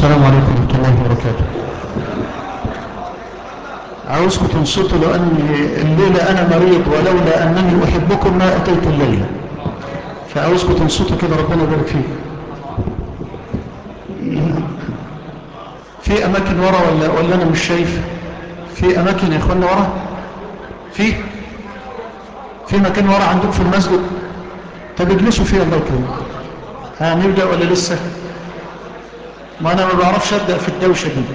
السلام عليكم ورحمة الله وبركاته. عاوزكم تنصتوا لأن الليلة أنا مريض، ولولا أنني أحبكم ما أتيت الليلة، فعاوزكم تنصتوا كده، ربنا يبارك فيكم. في أماكن ورا ولا أنا مش شايف؟ في أماكن يا إخوانا ورا؟ في مكان ورا عندكم في المسجد؟ طب اجلسوا فيه الله يكرمكم. هنبدأ ولا لسه؟ ما أنا ما بعرفش أبدأ في الدوشة دي.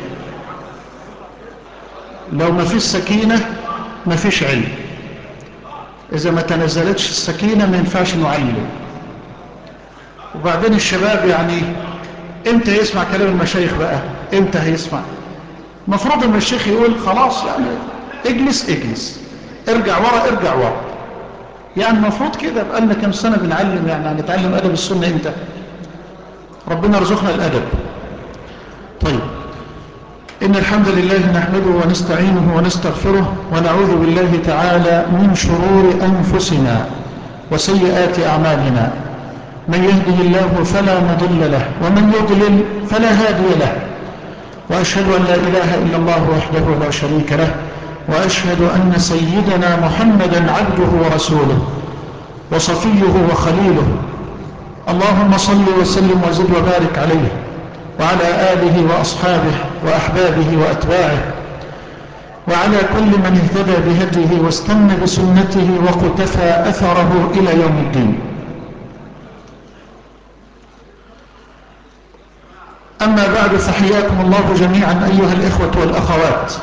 لو ما فيش سكينة ما فيش علم. إذا ما تنزلتش السكينة ما ينفعش نعلم. وبعدين الشباب يعني امتى يسمع كلام المشايخ بقى؟ امتى هيسمع؟ مفروض ان الشيخ يقول خلاص يعني اجلس ارجع ورا. يعني المفروض كده. بقالنا كم سنة بنعلم، يعني هنتعلم أدب السنة امتى؟ ربنا يرزقنا الأدب. طيب، إن الحمد لله نحمده ونستعينه ونستغفره ونعوذ بالله تعالى من شرور أنفسنا وسيئات أعمالنا. من يهده الله فلا مضل له ومن يضلل فلا هادي له، وأشهد أن لا إله إلا الله وحده لا شريك له، وأشهد أن سيدنا محمدا عبده ورسوله وصفيه وخليله. اللهم صل وسلم وزد وبارك عليه وعلى آله وأصحابه وأحبابه وأتباعه وعلى كل من اهتدى بهديه واستنى بسنته وقتفى أثره إلى يوم الدين. أما بعد، فحياكم الله جميعا أيها الإخوة والأخوات،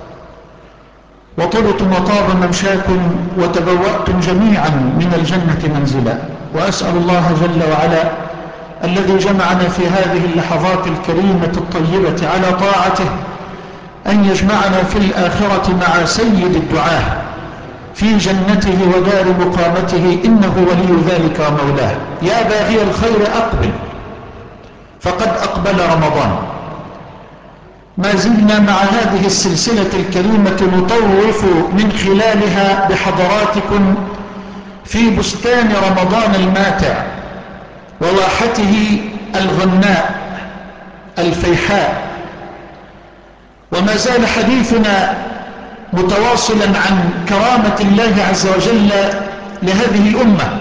وطبتم وطاب ممشاكم وتبوأتم جميعا من الجنة منزلا. وأسأل الله جل وعلا الذي جمعنا في هذه اللحظات الكريمة الطيبة على طاعته أن يجمعنا في الآخرة مع سيد الدعاة في جنته ودار مقامته، إنه ولي ذلك ومولاه. يا باغي الخير أقبل فقد أقبل رمضان. ما زلنا مع هذه السلسلة الكريمة نطوف من خلالها بحضراتكم في بستان رمضان الماتع وواحته الغناء الفيحاء. وما زال حديثنا متواصلا عن كرامة الله عز وجل لهذه الأمة،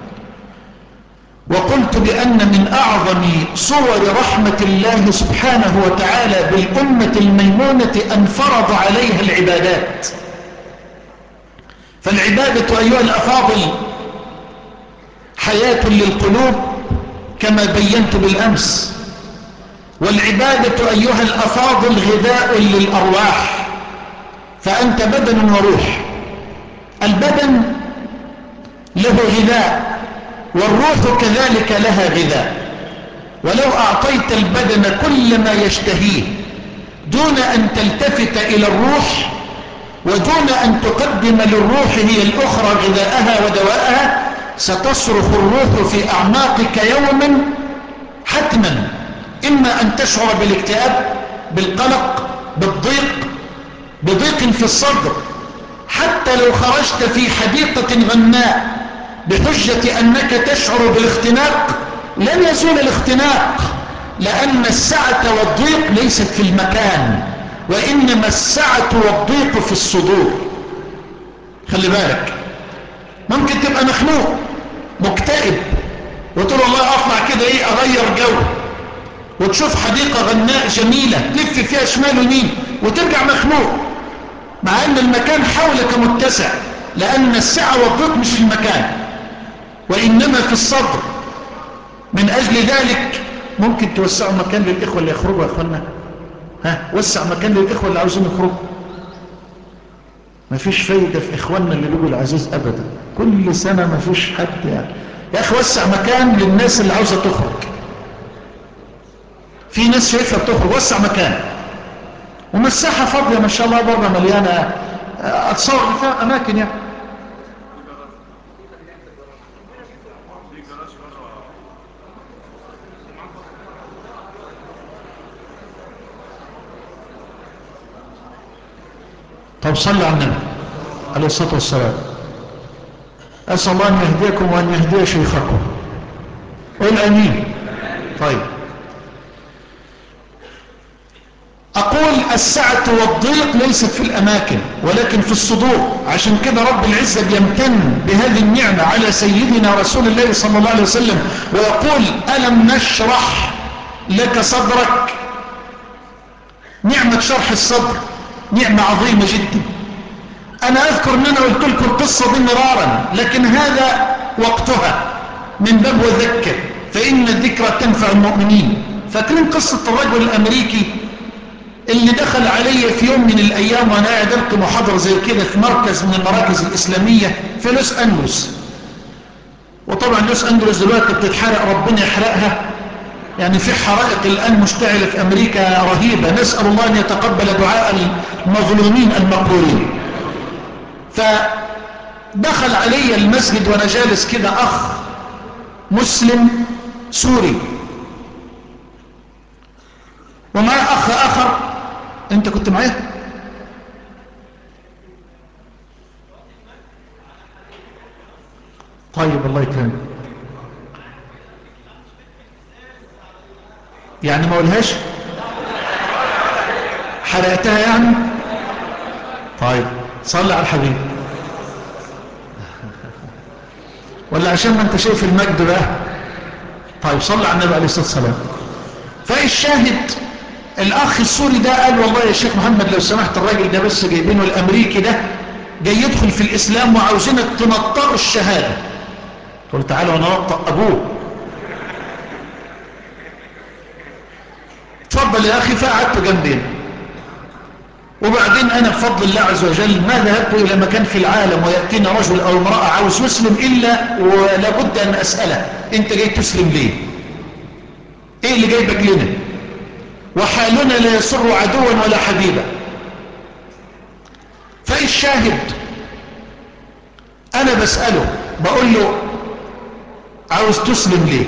وقلت بأن من أعظم صور رحمة الله سبحانه وتعالى بالأمة الميمونة أن فرض عليها العبادات. فالعبادة أيها الأفاضل حياة للقلوب كما بينت بالأمس، والعبادة أيها الأفاضل غذاء للأرواح، فأنت بدن وروح. البدن له غذاء والروح كذلك لها غذاء. ولو أعطيت البدن كل ما يشتهيه دون أن تلتفت إلى الروح ودون أن تقدم للروح هي الأخرى غذاءها ودواءها، ستصرخ الروح في أعماقك يوما حتما، إما أن تشعر بالاكتئاب، بالقلق، بضيق في الصدر، حتى لو خرجت في حديقة غناء بحجة أنك تشعر بالاختناق لن يزول الاختناق، لأن السعة والضيق ليست في المكان، وإنما السعة والضيق في الصدور. خلي بالك، ممكن تبقى مخنوق مكتئب وتقول والله أطلع كده أغير جو، وتشوف حديقة غناء جميلة تلف فيها شمال ويمين وترجع مخنوق، مع أن المكان حولك متسع، لأن السعة والضيق مش في المكان وإنما في الصدر. من أجل ذلك ممكن توسعوا مكان للإخوة اللي يخرجوا يا أخوانا. وسع مكان للإخوة اللي عاوزين يخرجوا. مفيش فايدة في إخواننا اللي بيجوا العزيز أبدا، كل سنة مفيش حد يعني. يا أخي وسع مكان للناس اللي عاوزة تخرج. في ناس شايفها بتخرج، وسع مكان. ومساحة فاضية ما شاء الله بره مليانة، أتصور فيها أماكن يعني. طب صلوا على النبي عليه الصلاة والسلام. أسأل الله أن يهديكم وأن يهدي شيخكم. قل أمين. طيب، السعة والضيق ليست في الأماكن ولكن في الصدور. عشان كده رب العزة بيمتن بهذه النعمة على سيدنا رسول الله صلى الله عليه وسلم ويقول ألم نشرح لك صدرك. نعمة شرح الصدر نعمة عظيمة جدا. أنا أذكر أن أنا قلت لكم القصة دي مرارا، لكن هذا وقتها من باب وذكر فإن الذكرى تنفع المؤمنين. فاكرين قصة الرجل الأمريكي اللي دخل علي في يوم من الأيام وأنا قاعد ألقي محاضرة زي كده في مركز من المراكز الإسلامية في لوس أنجلوس. وطبعا لوس أنجلوس دلوقتي بتتحرق، ربنا يحرقها. يعني في حرائق الآن مشتعلة في أمريكا رهيبة، نسأل الله أن يتقبل دعاء المظلومين المقبولين. فدخل علي المسجد وأنا جالس كده أخ مسلم سوري ومع أخ آخر. أنت كنت معايا؟ طيب الله يكرمك. يعني ما قولهاش، حرقتها يعني. طيب صلي على الحبيب. ولا عشان ما انت شايف المجد بقى. طيب صلي على النبي عليه الصلاة والسلام. فالشاهد الاخ السوري ده قال والله يا شيخ محمد لو سمحت الراجل ده بس جايبينه الامريكي ده جاي يدخل في الاسلام وعاوزينك تنطقه الشهادة. قلت تعالى وانا انطق ابوه. اتفضل يا اخي. فقعدت جنبين وبعدين انا بفضل الله عز وجل ما ذهبت الى مكان في العالم ويأتينا رجل او امرأة عاوز يسلم الا ولابد ان اسأله انت جاي تسلم ليه؟ ايه اللي جايبك لنا؟ وحالنا لا يسر عدوا ولا حبيبا. فالشاهد انا بسأله بقول له عاوز تسلم ليه؟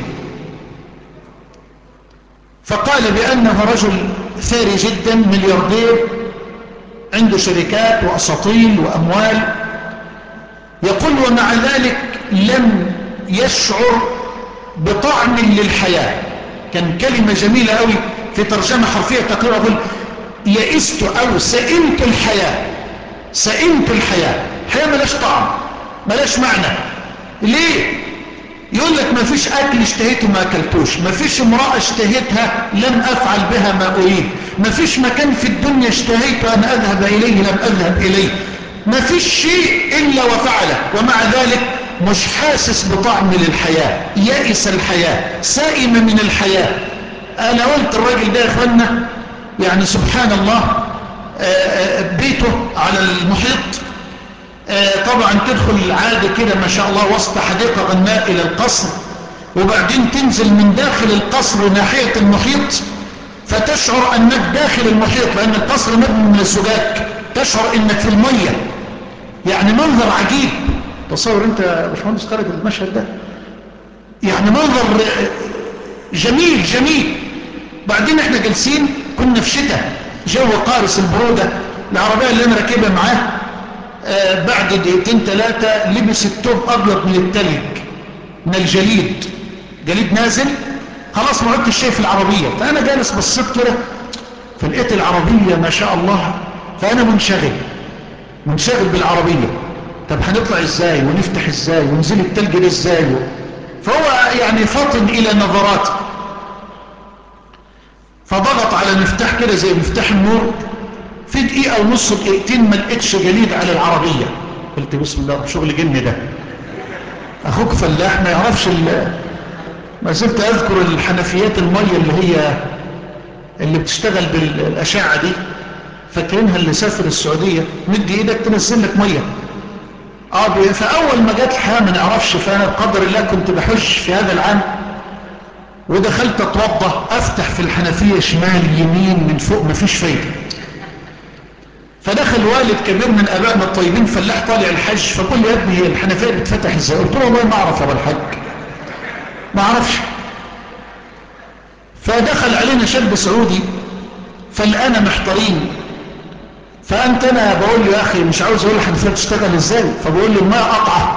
فقال بانه رجل ثري جدا ملياردير عنده شركات واساطيل واموال. يقول ومع ذلك لم يشعر بطعم للحياة. كان كلمة جميلة قوي في ترجمة حرفية تقريبا يقول يئست او سئمت الحياة. سئمت الحياة. الحياة ملاش طعم ملاش معنى. ليه؟ يقول لك ما فيش اكل اشتهيته ما اكلتوش، ما فيش امرأة اشتهيتها لم افعل بها ما اريد، ما فيش مكان في الدنيا اشتهيت ان اذهب اليه لم اذهب اليه، ما فيش شيء الا وفعله، ومع ذلك مش حاسس بطعم للحياة. يائس الحياة، سائم من الحياة. انا قلت الراجل ده يا اخوانا يعني سبحان الله بيته على المحيط. طبعا تدخل عادي كده ما شاء الله وسط حديقة غناء الى القصر، وبعدين تنزل من داخل القصر ناحية المحيط فتشعر انك داخل المحيط لان القصر مبني من الزجاج، تشعر انك في المية. يعني منظر عجيب. تصور انت يا باشمهندس خالد المشهد ده، يعني منظر جميل جميل. بعدين احنا جالسين كنا في شتاء جو قارس البرودة. العربية اللي انا راكبها معاه بعد دقيقتين ثلاثة لبس التوب ابيض من التلج من الجليد، جليد نازل خلاص ما عدتش شايف العربية. فانا جالس بصيت كده فلقيت العربية ما شاء الله، فانا منشغل بالعربية. طب هنطلع ازاي ونفتح ازاي وننزل التلج ده ازاي؟ فهو يعني فطن الى نظراتي فضغط على مفتاح كده زي مفتاح النور. في دقيقة ونص دقيقتين ما لقيتش جليد على العربية. قلت بسم الله شغل جن ده. اخوك فلاح ما يعرفش ما زلت اذكر الحنفيات المية اللي بتشتغل بالاشعة دي، فاكرينها اللي سافر السعودية مد ايدك تنزل لك مية. فاول ما جت الحياة ما نعرفش. فانا بقدر الله كنت بحج في هذا العام ودخلت اتوضى افتح في الحنفية شمال يمين من فوق ما فيش فايدة. فدخل والد كبير من ابائنا الطيبين فلاح طالع الحج فقال لي يا ابني هي الحنفيه بتفتح ازاي؟ قلت له والله ما اعرف يا ابو الحاج ما اعرفش. فدخل علينا شاب سعودي فالآن محتارين. فانت انا بقول له يا اخي مش عاوز اقول الحنفيه بتشتغل ازاي، فبقول له الماء قطعه.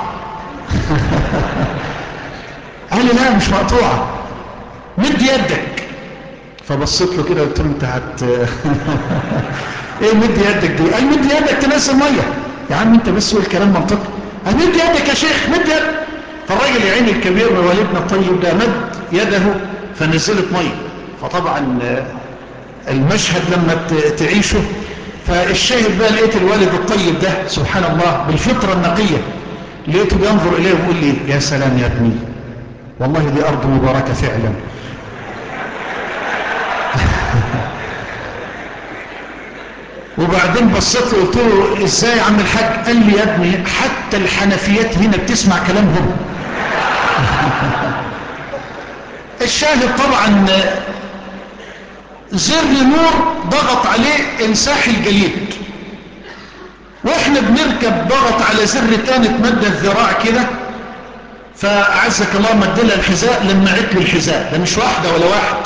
قال لي لا مش مقطوعه، مد يدك. فبصيت له كده قلت له انت ايه مد يدك دي؟ قال مد يدك تنزل ميه. يا عم انت بس قول كلام منطقي. قال مد يدك يا شيخ مد يدك. فالراجل يا عيني الكبير والدنا الطيب ده مد يده فنزلت ميه. فطبعا المشهد لما تعيشه. فالشاهد بقى لقيت الوالد الطيب ده سبحان الله بالفطره النقيه، لقيته بينظر اليه ويقول لي يا سلام يا ابني والله دي ارض مباركه فعلا. وبعدين بصيت له قلت له ازاي يا عم الحاج؟ قال لي يا ابني حتى الحنفيات هنا بتسمع كلامهم. الشاهد طبعا زر نور ضغط عليه انساح الجليد، واحنا بنركب ضغط على زر تاني اتمد الذراع كده، فاعزك الله مدلها الحذاء لما عتل الحذاء ده مش واحده ولا واحد.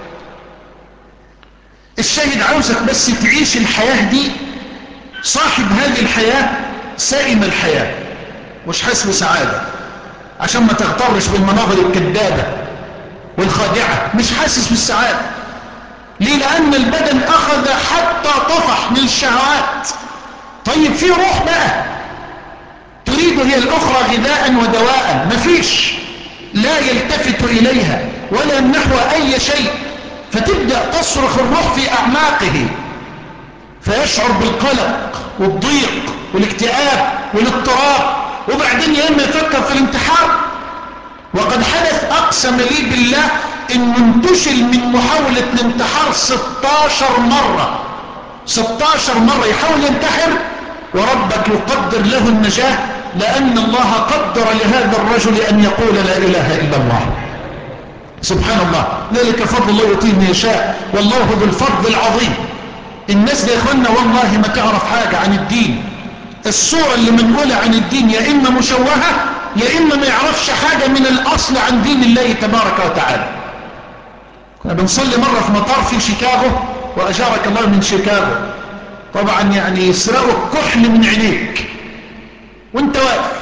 الشاهد عاوزك بس تعيش الحياه دي صاحب هذه الحياه سائم الحياه مش حاسس بسعاده، عشان ما تغترش بالمناظر الكذابه والخادعه، مش حاسس بالسعاده. ليه؟ لان البدن اخذ حتى طفح من الشهوات. طيب في روح بقى تريد هي الاخرى غذاء ودواء، مفيش، لا يلتفت اليها ولا نحو اي شيء، فتبدا تصرخ الروح في اعماقه فيشعر بالقلق والضيق والاكتئاب والاضطراب، وبعدين يا اما يفكر في الانتحار. وقد حدث اقسم لي بالله انه انتشل من محاوله الانتحار 16 مره. 16 مره يحاول ينتحر وربك يقدر له النجاه، لان الله قدر لهذا الرجل ان يقول لا اله الا الله. سبحان الله، ذلك فضل الله يؤتيه من يشاء والله ذو الفضل العظيم. الناس دي يا اخوانا والله ما تعرف حاجه عن الدين. الصوره اللي بنقولها عن الدين يا اما مشوهه يا اما ما يعرفش حاجه من الاصل عن دين الله تبارك وتعالى. كنا بنصلي مره في مطار في شيكاغو، واجارك الله من شيكاغو، طبعا يعني يسرقوا الكحل من عينيك وانت واقف.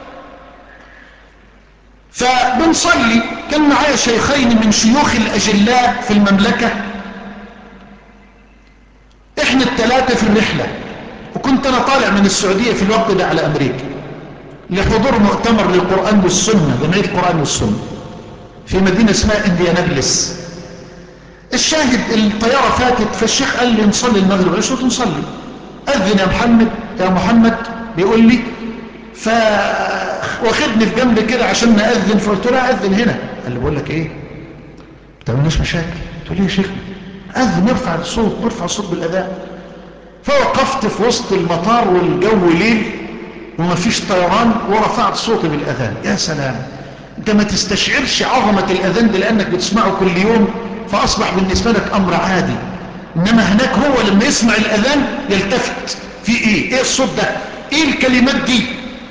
فبنصلي كان معايا شيخين من شيوخ الاجلاء في المملكه، احنا الثلاثه في الرحله، وكنت انا طالع من السعوديه في الوقت ده على امريكا لحضور مؤتمر للقران والسنه، جمعيه القران والسنه في مدينه اسمها انديانابلس. الشاهد الطياره فاتت، فالشيخ قال لي نصلي المغرب عشرة نصلي. اذن يا محمد يا محمد بيقول لي، واخدني في جنب كده عشان ناذن، فقلت له اذن هنا. قال لي بقول لك ايه ما تعملناش مشاكل. قلت له يا شيخ اذن ارفع الصوت، ارفع الصوت بالاذان. فوقفت في وسط المطار والجو ليل ومفيش طيران ورفعت صوتي بالاذان. يا سلام، انت ما تستشعرش عظمه الاذان ده لانك بتسمعه كل يوم فاصبح بالنسبه لك امر عادي، انما هناك هو لما يسمع الاذان يلتفت في ايه الصوت ده، ايه الكلمات دي.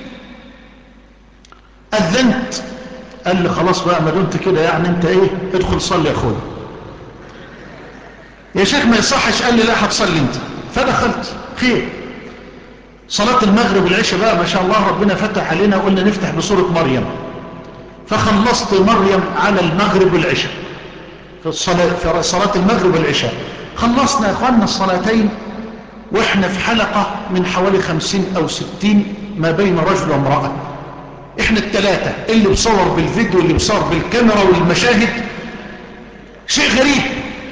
اذنت، قال لي خلاص بقى ما دمت كده يعني انت ايه ادخل صلي يا اخويا. يا شيخ ما يصحش. قال لي لا هتصلي انت. فدخلت خير. صلاة المغرب والعشاء بقى ما شاء الله ربنا فتح علينا وقلنا نفتح بسورة مريم، فخلصت مريم على المغرب والعشاء. في صلاة المغرب والعشاء خلصنا يا اخواننا الصلاتين واحنا في حلقة من حوالي 50 أو 60 ما بين رجل وامرأة، احنا الثلاثة اللي بصور بالفيديو واللي بصور بالكاميرا والمشاهد، شيء غريب.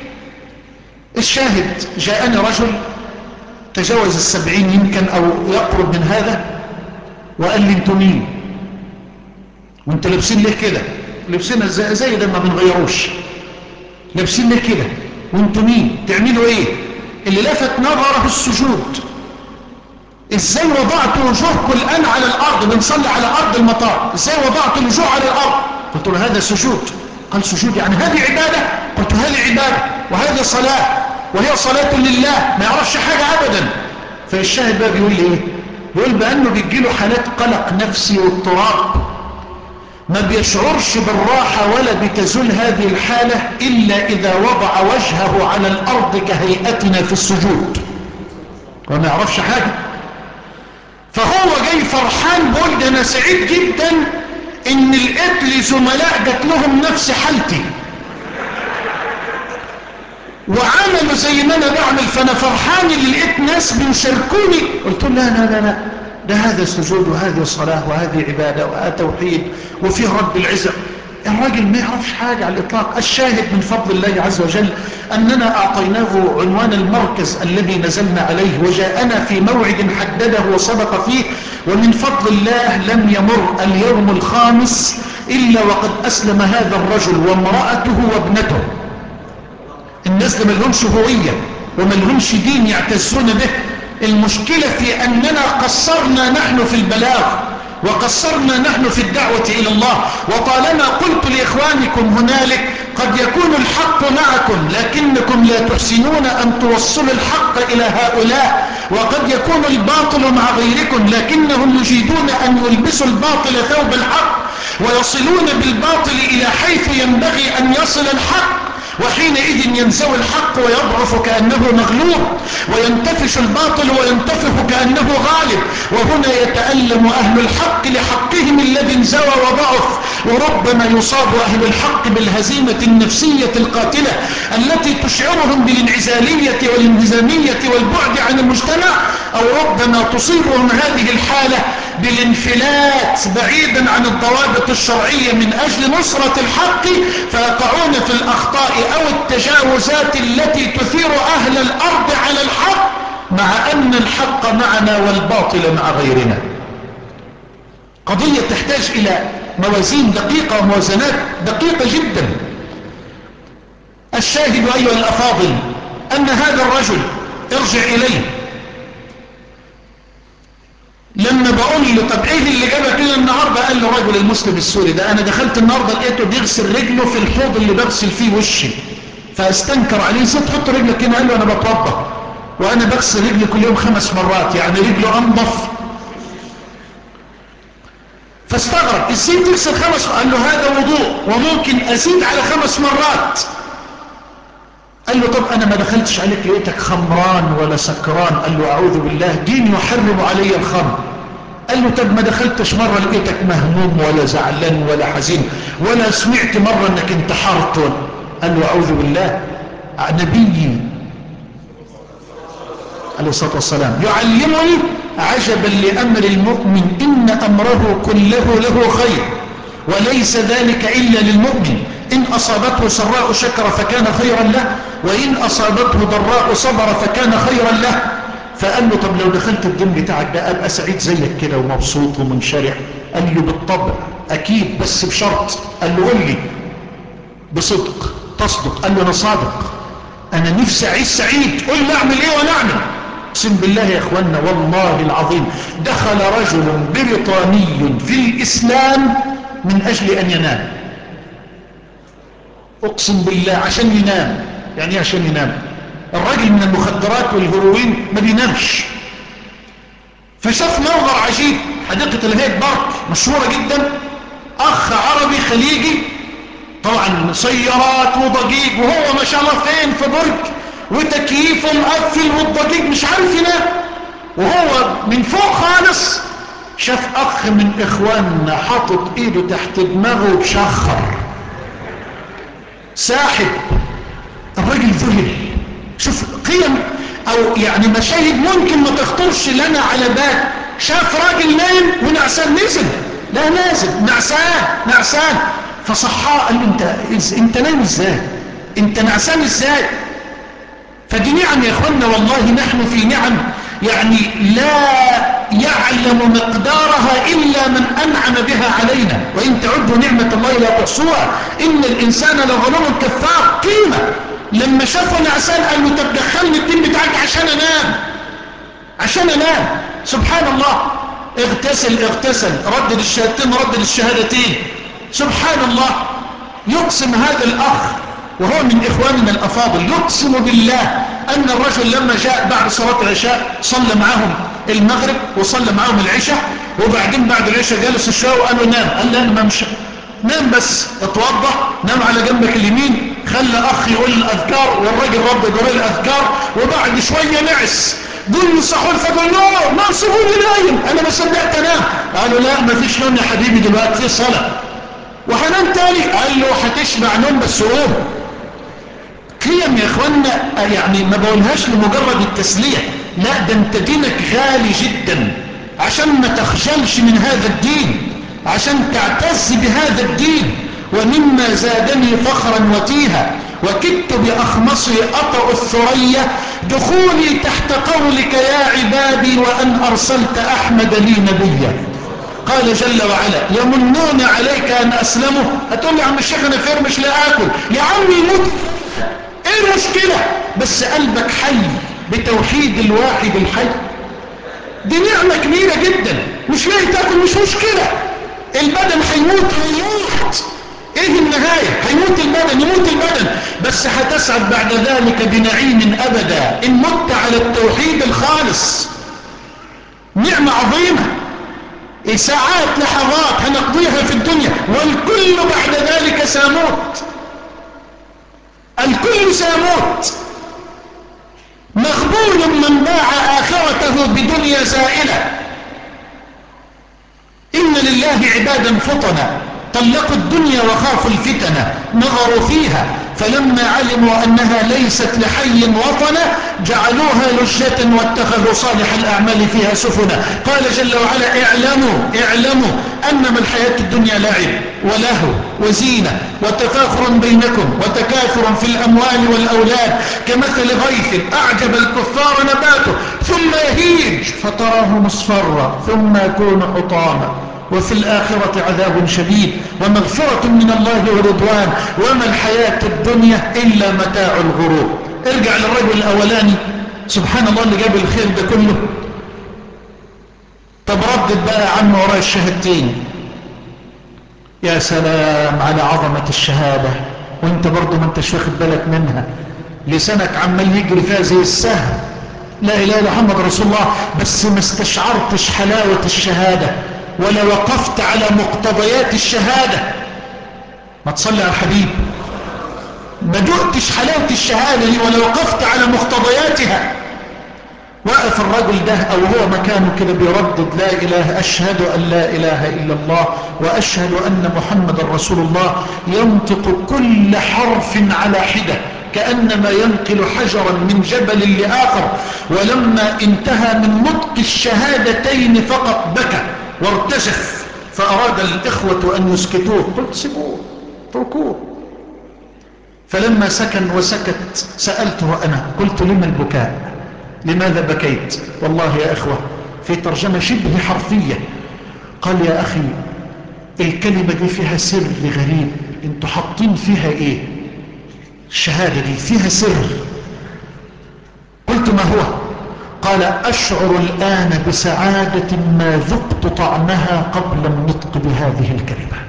الشاهد جاءني رجل تجاوز 70 يمكن أو يقرب من هذا، وقال لي انتوا مين وانت لابسين ليه كده؟ لابسين زي ده ما بنغيروش، لابسين ليه كده وانتوا مين تعملوا ايه؟ اللي لفت نظره السجود. ازاي وضعتوا وجوهكم الان على الارض؟ بنصلي على ارض المطار، ازاي وضعتوا الوجوه على الارض؟ قلت له هذا سجود. قال سجود يعني هذه عباده؟ قلت هذه عباده وهذه صلاه وهي صلاه لله، ما يعرفش حاجه ابدا. فالشاهد بقى بيقول لي ايه؟ بيقول بانه بيجيله حالات قلق نفسي واضطراب، ما بيشعرش بالراحة ولا بتزول هذه الحالة إلا إذا وضع وجهه على الأرض كهيئتنا في السجود، وما يعرفش حاجة. فهو جاي فرحان بيقول ده أنا سعيد جدا إن لقيت لي زملاء جات لهم نفس حالتي. وعملوا زي ما انا بعمل، فانا فرحان اللي لقيت ناس بيشاركوني. قلت له لا لا لا لا، ده هذا سجود وهذه صلاة وهذه عبادة وهذا توحيد وفيه رب العزة. الراجل ما يعرفش حاجة على الإطلاق. الشاهد من فضل الله عز وجل أننا أعطيناه عنوان المركز الذي نزلنا عليه، وجاءنا في موعد حدده وصدق فيه، ومن فضل الله لم يمر اليوم الخامس إلا وقد أسلم هذا الرجل وامرأته وابنته. الناس اللي ملهمش هوية وملهمش دين يعتزون به. المشكلة في أننا قصرنا نحن في البلاغ، وقصرنا نحن في الدعوة إلى الله. وطالما قلت لإخوانكم هنالك قد يكون الحق معكم لكنكم لا تحسنون أن توصلوا الحق إلى هؤلاء، وقد يكون الباطل مع غيركم لكنهم يجيدون أن يلبسوا الباطل ثوب الحق ويصلون بالباطل إلى حيث ينبغي أن يصل الحق، وحينئذ ينزوي الحق ويضعف كأنه مغلوب، وينتفش الباطل وينتفخ كأنه غالب. وهنا يتألم أهل الحق لحقهم الذي انزوى وضعف، وربما يصاب أهل الحق بالهزيمة النفسية القاتلة التي تشعرهم بالانعزالية والانهزامية والبعد عن المجتمع، أو ربما تصيبهم هذه الحالة بالانفلات بعيدا عن الضوابط الشرعية من أجل نصرة الحق، فيقعون في الأخطاء أو التجاوزات التي تثير أهل الأرض على الحق، مع أن الحق معنا والباطل مع غيرنا. قضية تحتاج إلى موازين دقيقة وموازنات دقيقة جدا. الشاهد أيها الأفاضل أن هذا الرجل ارجع إليه، لما بقول له طب ايه اللي جابك كده النهارده؟ قال له الرجل المسلم السوري ده انا دخلت النهارده لقيته بيغسل رجله في الحوض اللي بغسل فيه وشي، فاستنكر عليه. ازاي تحط رجلك هنا؟ قال له انا بتوضى وانا بغسل رجلي كل يوم 5 مرات، يعني رجله انضف. فاستغرب ازاي تغسل 5؟ قال له هذا وضوء وممكن ازيد على 5 مرات. قال له طب انا ما دخلتش عليك لقيتك خمران ولا سكران؟ قال له اعوذ بالله، دين يحرم علي الخمر. قال له طب ما دخلتش مرة لقيتك مهموم ولا زعلان ولا حزين ولا سمعت مرة انك انتحرت؟ قال له اعوذ بالله، نبي عليه الصلاة والسلام يعلمني عجبا لأمر المؤمن إن أمره كله له خير وليس ذلك إلا للمؤمن، إن أصابته سراء شكر فكان خيرا له، وإن أصابته ضراء صبر فكان خيرا له. فقال له طب لو دخلت الدين بتاعك ده أبقى سعيد زيك كده ومبسوط ومنشرح؟ قال له بالطبع أكيد، بس بشرط. قال له قل لي بصدق تصدق؟ قال له أنا صادق، أنا نفسي أعيش سعيد، قل لي أعمل إيه وأنا أعمل. اقسم بالله يا اخوانا والله العظيم دخل رجل بريطاني في الاسلام من اجل ان ينام. اقسم بالله عشان ينام. يعني ايه عشان ينام؟ الراجل من المخدرات والهيروين ما بينامش. فشاف منظر عجيب، حديقة الهيد بارك مشهورة جدا، اخ عربي خليجي طبعا سيارات وضجيج، وهو ما شاء الله فين في برج وتكييفه مقفل والضجيج مش عارف ينام، وهو من فوق خالص شاف اخ من اخواننا حاطط ايده تحت دماغه وبشخر ساحب. الراجل ذهل. شوف قيم او يعني مشاهد ممكن ما تخطرش لنا على بال. شاف راجل نايم ونعسان، نزل، لا نازل نعسان فصحاه قال له انت نايم ازاي؟ انت نعسان ازاي؟ فدي نعم يا اخوانا، والله نحن في نعم يعني لا يعلم مقدارها إلا من أنعم بها علينا، وإن تعدوا نعمة الله لا تحصوها إن الإنسان لظلوم كفار. قيمة لما شافوا نعسان قال له طب دخلني الدين بتاعك عشان أنام. سبحان الله، اغتسل ردد الشهادتين ردد الشهادتين. سبحان الله، يقسم هذا الأخ وهو من إخواننا الأفاضل، يقسم بالله أن الرجل لما جاء بعد صلاة العشاء صلى معهم المغرب وصلى معهم العشاء، وبعدين بعد العشاء جالس الشاو وقالوا نام. قال لا أنا ممشى، نام بس اتوضى، نام على جنبك اليمين، خلى أخ يقول الأذكار، والراجل رب يقول الأذكار، وبعد شوية نعس. دول صحوا الفجر، لا ما سيبوني نايم أنا ما صدقت أنام. قالوا لا ما فيش نوم يا حبيبي دلوقتي في صلاة وهنام تاني. قال له هتشبع نوم بس قوم. قيم يا اخوانا، يعني ما بقولهاش لمجرد التسلية، لا ده انت دينك غالي جدا، عشان ما تخجلش من هذا الدين، عشان تعتز بهذا الدين. ومما زادني فخرا وتيها وكدت بأخمصي أطأ الثريا دخولي تحت قولك يا عبادي وأن أرسلت أحمد لي نبيا. قال جل وعلا يمنون عليك أن أسلموا. هتقول لي يا عم الشيخ أنا فير مش لا آكل، يا عمي موت، إيه المشكلة؟ بس قلبك حي بتوحيد الواحد الحي، دي نعمة كبيرة جدا. مش لاقي تاكل مش مشكلة، البدن هيموت هيموت، ايه النهاية؟ هيموت البدن يموت البدن، بس هتسعد بعد ذلك بنعيم أبدا إن مت على التوحيد الخالص. نعمة عظيمة، ساعات لحظات هنقضيها في الدنيا والكل بعد ذلك سيموت، الكل سيموت. مغبون من باع آخرته بدنيا زائلة. إن لله عبادا فطنا طلقوا الدنيا وخافوا الفتنة، نظروا فيها فلما علموا أنها ليست لحي وطنا جعلوها لجة واتخذوا صالح الأعمال فيها سفنا. قال جل وعلا اعلموا أنما الحياة الدنيا لعب ولهو وزينة وتفاخر بينكم وتكاثر في الأموال والأولاد كمثل غيث أعجب الكفار نباته ثم يهيج فتراه مصفرا ثم يكون حطاما وفي الآخرة عذاب شديد ومغفرة من الله ورضوان وما الحياة الدنيا إلا متاع الغرور. ارجع للرجل الأولاني سبحان الله اللي جاب الخير ده كله. طب ردد بقى عنه وراء الشهادتين. يا سلام على عظمة الشهادة، وانت برضو ما انتش واخد بالك منها، لسانك عمال يجري فيها زي السهم، لا إله إلا محمد رسول الله، بس ما استشعرتش حلاوة الشهادة ولا وقفت على مقتضيات الشهادة. ما تصلي على الحبيب، ما دقتش حلاوة الشهادة دي ولا وقفت على مقتضياتها. وقف الرجل ده او هو مكانه كده بيردد لا اله، اشهد ان لا اله الا الله واشهد ان محمد رسول الله، ينطق كل حرف على حدة كأنما ينقل حجرا من جبل لآخر. ولما انتهى من نطق الشهادتين فقط بكى وارتجف، فأراد الإخوة أن يسكتوه، قلت سيبوه اتركوه. فلما سكن وسكت سألته أنا، قلت لما البكاء؟ لماذا بكيت؟ والله يا إخوة في ترجمة شبه حرفية قال يا أخي الكلمة دي فيها سر غريب، انتوا حاطين فيها ايه؟ الشهادة دي فيها سر. قلت ما هو؟ قال أشعر الآن بسعادة ما ذقت طعمها قبل النطق بهذه الكلمة.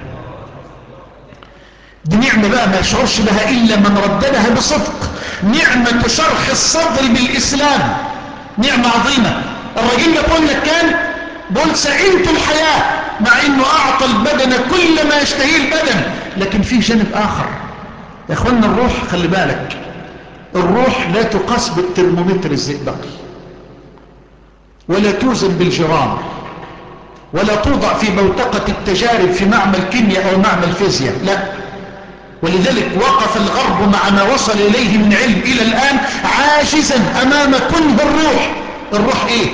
دي نعمة بقى ما يشعرش بها إلا من رددها بصدق، نعمة شرح الصدر بالإسلام، نعمة عظيمة. الرجل ده بقول لك كان بقول سئمت الحياة، مع انه اعطى البدن كل ما يشتهيه البدن، لكن فيه جانب اخر يا اخوانا. الروح خلي بالك، الروح لا تقاس بالترمومتر الزئبقي ولا توزن بالجرام ولا توضع في بوتقة التجارب في معمل كيمياء او معمل فيزياء، لا. ولذلك وقف الغرب مع ما وصل اليه من علم الى الان عاجزا امام كنه الروح. الروح ايه؟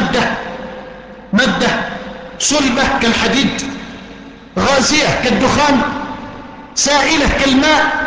مادة صلبة كالحديد، غازية كالدخان، سائلة كالماء،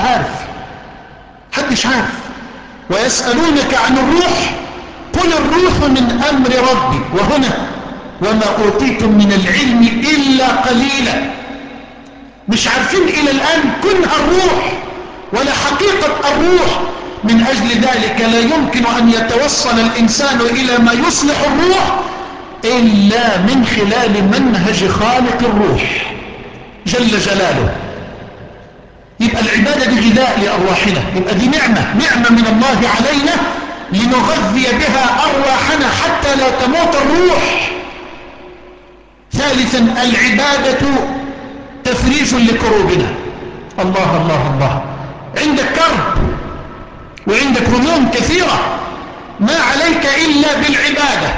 حدش عارف. ويسألونك عن الروح قل الروح من أمر ربي، وهنا وما أوتيتم من العلم إلا قليلا. مش عارفين إلى الآن كنها الروح ولا حقيقة الروح. من أجل ذلك لا يمكن أن يتوصل الإنسان إلى ما يصلح الروح إلا من خلال منهج خالق الروح جل جلاله. يبقى العبادة دي غذاء لأرواحنا، يبقى دي نعمة من الله علينا لنغذي بها أرواحنا حتى لا تموت الروح. ثالثا العبادة تفريج لكروبنا. الله الله الله، عندك كرب وعندك هموم كثيرة، ما عليك إلا بالعبادة.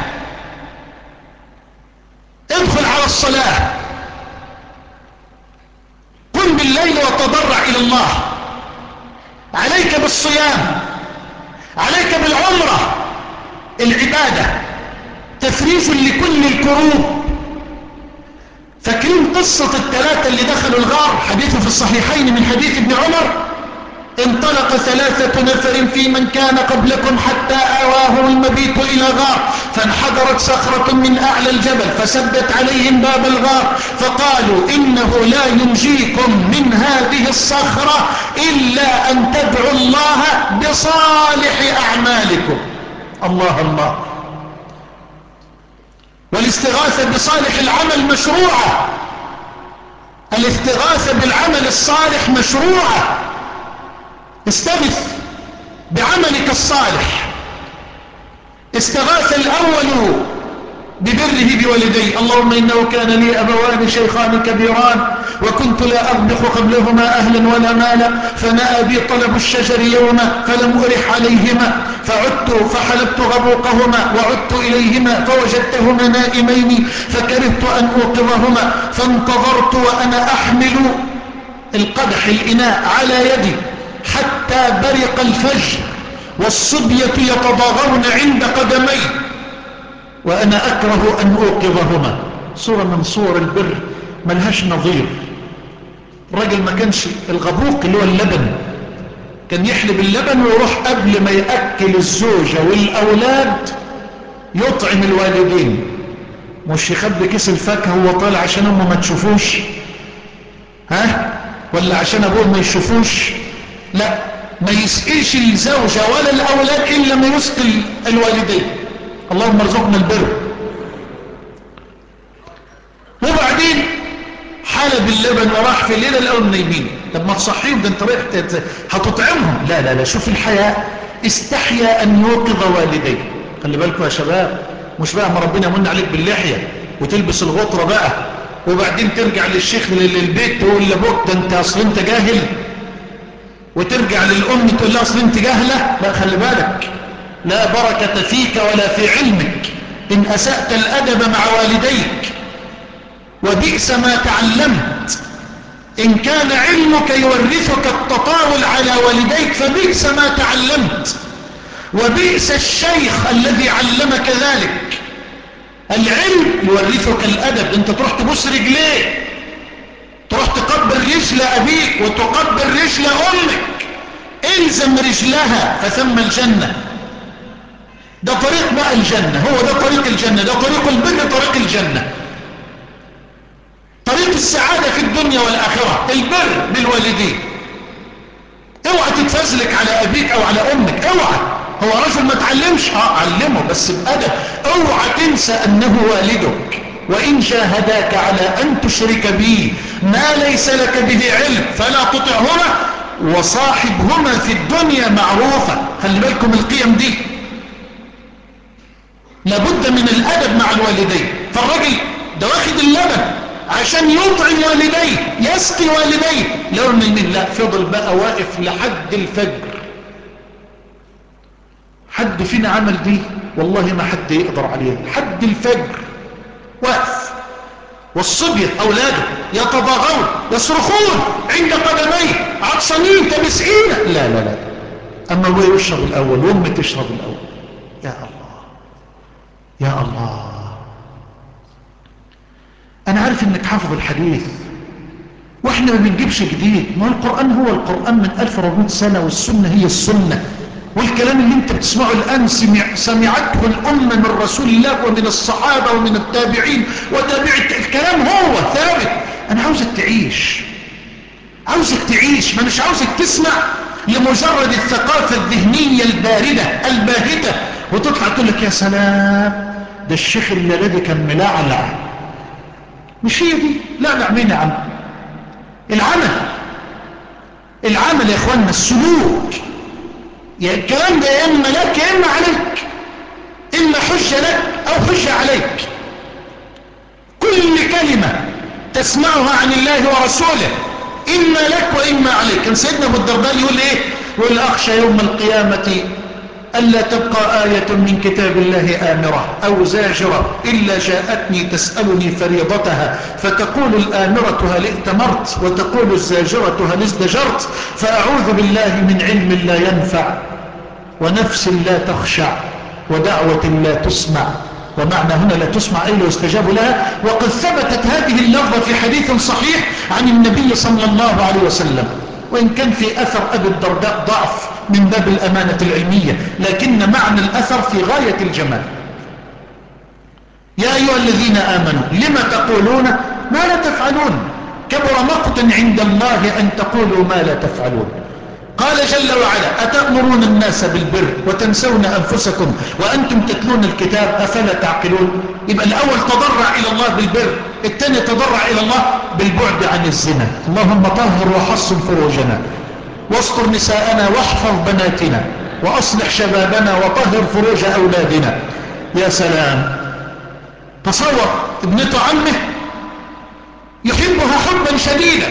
ادخل على الصلاة، قم بالليل وتضرع إلى الله، عليك بالصيام، عليك بالعمرة، العبادة تفريج لكل الكروب. فاكرين قصة الثلاثة اللي دخلوا الغار، حديثه في الصحيحين من حديث ابن عمر؟ انطلق 3 نفر في من كان قبلكم حتى آواهم المبيت إلى غار، فانحدرت صخرة من أعلى الجبل فسدت عليهم باب الغار، فقالوا إنه لا ينجيكم من هذه الصخرة إلا أن تدعوا الله بصالح أعمالكم. الله الله. والاستغاثة بصالح العمل مشروعة، الاستغاثة بالعمل الصالح مشروعة. استغث بعملك الصالح. استغاث الأول ببره بوالديه، اللهم إنه كان لي أبوان شيخان كبيران وكنت لا أطبخ قبلهما أهلا ولا مالا، فنأى بي طلب الشجر يوما فلم أرح عليهما، فعدت فحلبت غبوقهما وعدت إليهما فوجدتهما نائمين فكرهت أن أوقظهما، فانتظرت وأنا أحمل القدح الإناء على يدي حتى برق الفجر والصبية يتضاغون عند قدمي وأنا أكره أن أوقظهما. صورة من صور البر ملهاش نظير. الراجل ما كانش الغبوق اللي هو اللبن، كان يحلب اللبن ويروح قبل ما يأكل الزوجة والأولاد يطعم الوالدين، مش يخبي كيس الفاكهة وهو طالع عشان أمه ما تشوفوش، ها، ولا عشان أبوه ما يشوفوش، لا، ما يسقيش الزوجة ولا الأولاد إلا ما يسقي الوالدين. اللهم ارزقنا البر. وبعدين حلب اللبن وراح في الليلة الأول نايمين. طب ما تصحيهم، ده انت رايح هتطعمهم. لا لا لا، شوف الحياة، استحيا أن يوقظ والديه. خلي بالكم يا شباب، مش بقى ما ربنا يمن عليك باللحية وتلبس الغطرة بقى وبعدين ترجع للشيخ للبيت تقول لابوك ده انت اصل انت جاهل، وترجع للأم تقول لها اصل انت جاهلة. لا، خلي بالك، لا بركة فيك ولا في علمك إن أسأت الأدب مع والديك، وبئس ما تعلمت. إن كان علمك يورثك التطاول على والديك فبئس ما تعلمت، وبئس الشيخ الذي علمك ذلك. العلم يورثك الأدب. انت تروح تبص رجليه، تروح تقبل رجل أبيك وتقبل رجل أمك، الزم رجلها فثم الجنة. ده طريق بقى الجنة، هو ده طريق الجنة، ده طريق البر، طريق الجنة، طريق السعادة في الدنيا والآخرة، البر بالوالدين. اوعى تتفزلك على أبيك أو على أمك، اوعى. هو رجل ما تعلمش، علمه بس بأدب. اوعى تنسى أنه والدك، وإن جاهداك على أن تشرك بي ما ليس لك به علم فلا تطعهما وصاحبهما في الدنيا معروفة. خلي بالكم القيم دي، لابد من الأدب مع الوالدين. فالراجل ده واخد اللبن عشان يطعم والديه، يسقي والديه، لو من لا، فضل بقى واقف لحد الفجر. حد فينا عمل دي؟ والله ما حد يقدر عليه. لحد الفجر واقف، والصبية أولاده يتضاغون يصرخون عند قدميه عطشانين تبسئين. لا لا لا، أما هو يشرب الأول وأمي تشرب الأول. يا الله يا الله. أنا عارف إنك حافظ الحديث وإحنا ما بنجيبش جديد، ما القرآن هو القرآن من 1400 سنة، والسنة هي السنة، والكلام اللي انت بتسمعه الآن سمعته الأمة من رسول الله ومن الصحابة ومن التابعين وتابع الكلام هو ثابت. أنا عاوزك تعيش، عاوزك تعيش، ما مش عاوزك تسمع لمجرد الثقافة الذهنية الباردة الباهتة وتطلع تقول لك يا سلام ده الشيخ الذي كان ملعلع. مش هي دي، لا مين يا عم؟ العمل يا اخوانا، السلوك. يا الكلام ده يا اما لك يا اما عليك، اما حجة لك او حجة عليك. كل كلمة تسمعها عن الله ورسوله اما لك واما عليك. كان سيدنا ابو الدرداء يقول ايه؟ يقول اخشى يوم القيامة ألا تبقى آية من كتاب الله آمرة أو زاجرة إلا جاءتني تسألني فريضتها، فتقول الآمرة هل ائتمرت، وتقول الزاجرة هل ازدجرت، فأعوذ بالله من علم لا ينفع، ونفس لا تخشع، ودعوة لا تسمع. ومعنى هنا لا تسمع أي لا يستجاب لها. وقد ثبتت هذه اللفظة في حديث صحيح عن النبي صلى الله عليه وسلم، وإن كان في أثر أبي الدرداء ضعف من باب الأمانة العلمية، لكن معنى الأثر في غاية الجمال. يا أيها الذين آمنوا لم تقولون ما لا تفعلون، كبر مقتا عند الله أن تقولوا ما لا تفعلون. قال جل وعلا أتأمرون الناس بالبر وتنسون أنفسكم وأنتم تتلون الكتاب أفلا تعقلون. يبقى الأول تضرع إلى الله بالبر، الثاني تضرع إلى الله بالبعد عن الزنا. اللهم طهر وحصن فروجنا، واستر نساءنا، واحفظ بناتنا، وأصلح شبابنا، وطهر فروج أولادنا. يا سلام، تصور ابنة عمه يحبها حبا شديدا،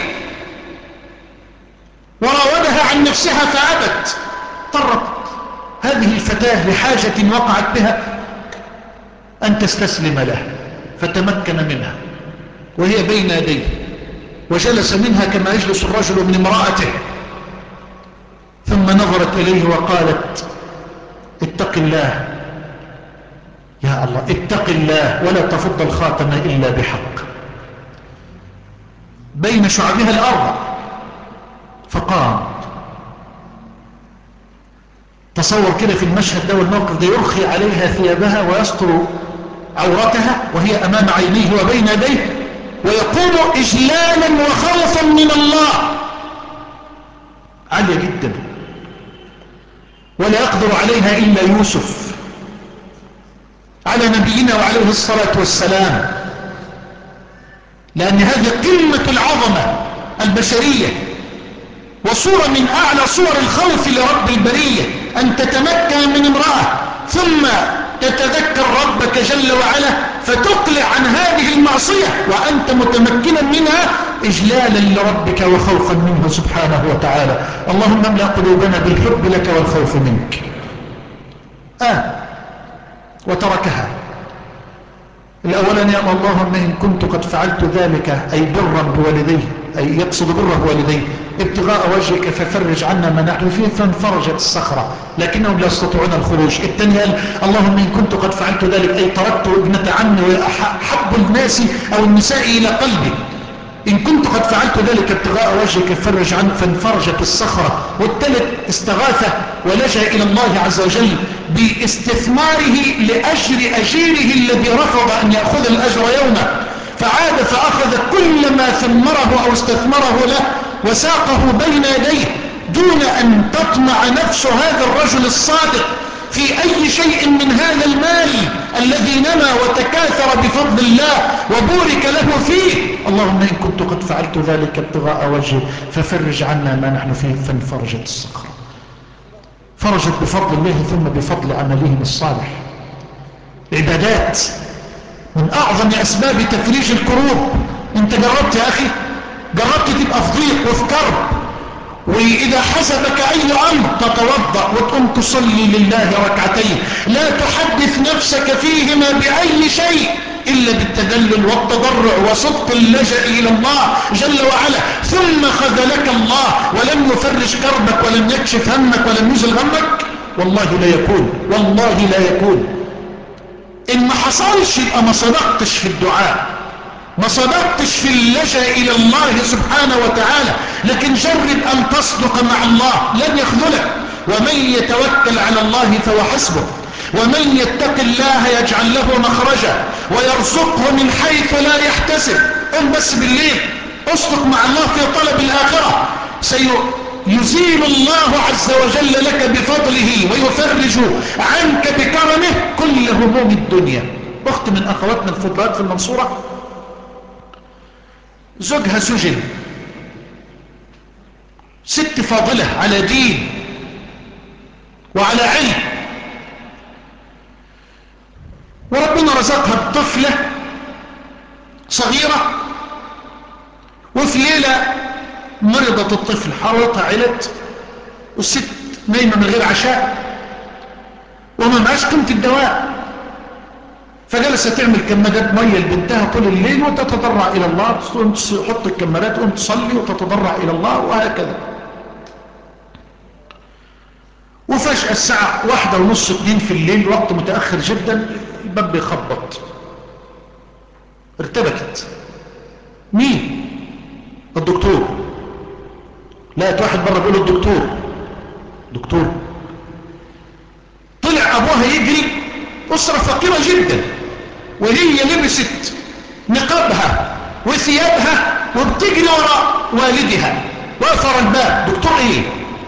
وراودها عن نفسها فأبت، اضطرت هذه الفتاة لحاجة وقعت بها أن تستسلم له، فتمكن منها وهي بين يديه، وجلس منها كما يجلس الرجل من امرأته، ثم نظرت إليه وقالت اتق الله يا الله، اتق الله ولا تفض الخاتم إلا بحق، بين شعبها الأربع. فقام، تصور كده في المشهد ده والموقف ده، يرخي عليها ثيابها ويستر عورتها وهي أمام عينيه وبين يديه، ويقول إجلالا وخوفا من الله، عالية جدا، ولا يقدر عليها إلا يوسف على نبينا وعليه الصلاة والسلام، لأن هذه قمة العظمة البشرية وصورة من أعلى صور الخوف لرب البرية، أن تتمكن من امرأة ثم تتذكر ربك جل وعلا فتقلع عن هذه المعصية وأنت متمكنا منها إجلالا لربك وخوفا منه سبحانه وتعالى. اللهم املأ قلوبنا بالحب لك والخوف منك. وتركها. الأولاني اللهم إن كنت قد فعلت ذلك أي برا بوالديه، أي يقصد بره بوالديه، ابتغاء وجهك ففرج عنا ما نحن فيه، فانفرجت الصخرة لكنهم لا يستطيعون الخروج. الثاني قال اللهم إن كنت قد فعلت ذلك أي تركت ابنة عمي وأحب الناس أو النساء إلى قلبي، إن كنت قد فعلت ذلك ابتغاء وجهك فرج عنه، فانفرجت الصخرة. والثالث استغاث ولجأ إلى الله عز وجل باستثماره لأجر أجيره الذي رفض أن يأخذ الأجر يومه، فعاد فأخذ كل ما ثمره أو استثمره له وساقه بين يديه دون أن تطمع نفس هذا الرجل الصادق في أي شيء من هذا المال الذي نمى وتكاثر بفضل الله وبورك له فيه. اللهم إن كنت قد فعلت ذلك ابتغاء وجهه ففرج عنا ما نحن فيه، فانفرجت الصخرة. فرجت بفضل الله ثم بفضل عملهم الصالح. عبادات من أعظم أسباب تفريج الكروب. انت جربت يا أخي؟ جربت تبقى في ضيق وفي كرب، وإذا حسبك أي أمر تتوضأ وتقوم تصلي لله ركعتين، لا تحدث نفسك فيهما بأي شيء إلا بالتذلل والتضرع وصدق اللجأ إلى الله جل وعلا، ثم خذلك الله ولم يفرج كربك ولم يكشف همك ولم يزل غمك؟ والله لا يكون، والله لا يكون. إن ما حصلش يبقى ما صدقتش في الدعاء، ما صدقتش في اللجأ إلى الله سبحانه وتعالى. لكن جرب أن تصدق مع الله لن يخذلك، ومن يتوكل على الله فهو حسبه، ومن يتق الله يجعل له مخرجا ويرزقه من حيث لا يحتسب. قم بس بالليل اصدق مع الله في طلب الآخرة، سيزيل الله عز وجل لك بفضله ويفرج عنك بكرمه كل هموم الدنيا. أخت من أخواتنا الفضلات في المنصورة زوجها سجن، ست فاضلة على دين وعلى علم، وربنا رزقها بطفلة صغيرة، وفي ليلة مرضت الطفل، حرارتها علت، والست نايمة من غير عشاء، وما معاش قيمة الدواء. فجلست تعمل كمادات ميه لبنتها طول الليل وتتضرع الى الله، تحط الكمادات وتقوم تصلي وتتضرع الى الله وهكذا. وفجأة الساعة 1:30 2 في الليل، وقت متأخر جدا، الباب بيخبط. ارتبكت. مين؟ الدكتور. لقيت واحد بره بيقول الدكتور. دكتور. طلع ابوها يجري، اسرة فقيرة جدا، وهي لبست نقابها وثيابها وبتجري وراء والدها، واقفه ورا الباب. دكتور ايه؟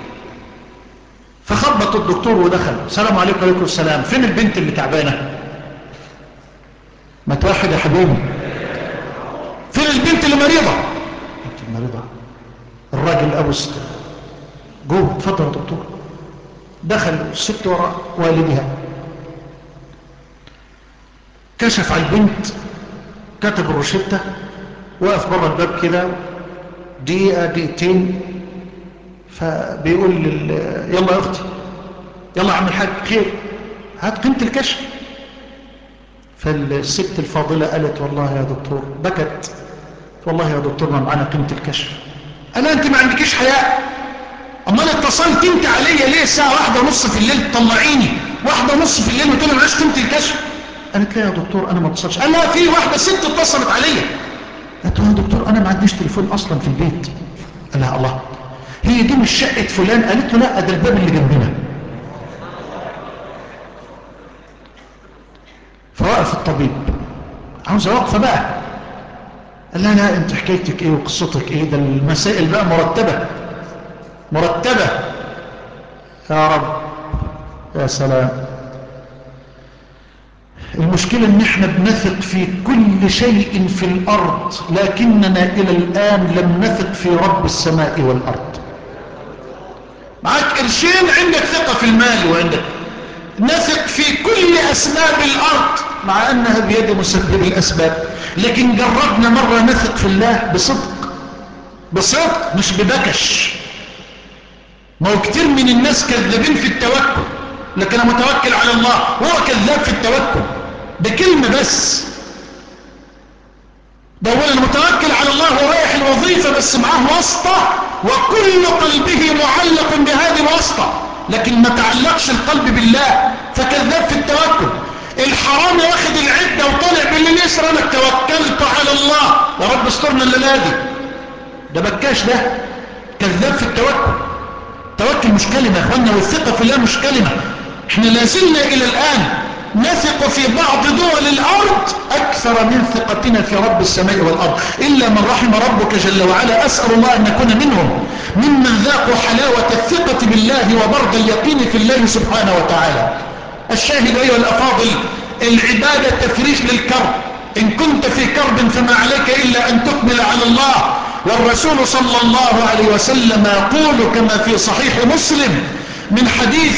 فخبط الدكتور ودخل. السلام عليكم. وعليكم السلام. فين البنت اللي تعبانه؟ ما توحد يا حبيبي. فين البنت اللي مريضه؟ البنت المريضه. الراجل ابو جوه. اتفضل يا دكتور. دخل الست وراء والدها، كشف على البنت، كتب الروشته، وقف بره الباب كده دقيقه دقيقتين، فبيقول يلا يا اختي، يلا يا عم الحاج، خير، هات قيمة الكشف. فالست الفاضلة قالت والله يا دكتور، بكت، والله يا دكتور ما معانا قيمة الكشف. قال انت ما عندكيش حياء؟ امال اتصلت انت عليا ليه الساعة 1:30 في الليل تطلعيني 1:30 في الليل وتقولي معاش قيمة الكشف؟ قالت لا يا دكتور انا ما اتصلش. قال لا، في واحدة ست اتصلت عليا. قالت له يا دكتور انا ما عنديش تليفون اصلا في البيت. قال لها الله، هي دي مش شقة فلان؟ قالت له لا، ده الباب اللي جنبنا. فوقف الطبيب، عاوزة وقفة بقى. قال لا لا، انت حكايتك ايه وقصتك ايه؟ ده المسائل بقى مرتبة مرتبة. يا رب، يا سلام. المشكلة ان احنا بنثق في كل شيء في الارض، لكننا الى الان لم نثق في رب السماء والارض. معاك قرشين، عندك ثقة في المال، وعندك نثق في كل اسباب الارض مع انها بيد مسبب الاسباب، لكن جربنا مرة نثق في الله بصدق، بصدق مش ببكش. ما هو كتير من الناس كذابين في التوكل، لكن انا متوكل على الله، هو كذاب في التوكل بكلمة بس. ده هو المتوكل على الله ورايح الوظيفة بس معاه واسطة، وكل قلبه معلق بهذه الواسطة، لكن ما تعلقش القلب بالله، فكذاب في التوكل. الحرام واخد العدة وطالع بالليل يسرى، انا توكلت على الله، يا رب استرنا الليلة دي. ده بكاش، ده كذاب في التوكل. التوكل مش كلمة يا اخوانا، والثقة في الله مش كلمة. احنا لازلنا الى الان نثق في بعض دول الارض اكثر من ثقتنا في رب السماء والارض، الا من رحم ربك جل وعلا. اسأل الله ان نكون منهم، ممن ذاقوا حلاوة الثقة بالله وبرد اليقين في الله سبحانه وتعالى. الشاهد ايها الافاضل، العبادة تفريش للكرب. ان كنت في كرب فما عليك الا ان تقبل على الله. والرسول صلى الله عليه وسلم يقول كما في صحيح مسلم من حديث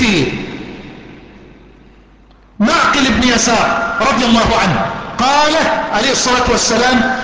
معقل بن يسار رضي الله عنه، قال عليه الصلاة والسلام: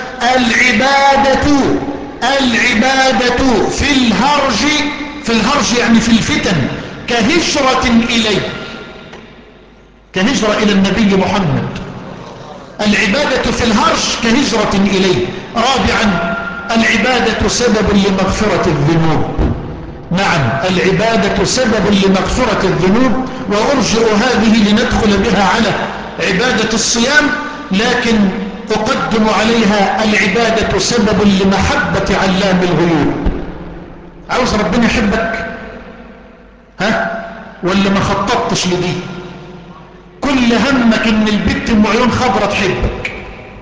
العبادة في الهرج يعني في الفتن كهجرة إليه، كهجرة إلى النبي محمد. العبادة في الهرج كهجرة إليه. رابعا، العبادة سبب لمغفرة الذنوب. نعم، العبادة سبب لمغفرة الذنوب، وأرجئ هذه لندخل بها على عبادة الصيام، لكن أقدم عليها العبادة سبب لمحبة علام الغيوب. عاوز ربنا يحبك؟ ها؟ ولا ما خططتش لدي؟ كل همك ان البت ام عيون خضرة تحبك،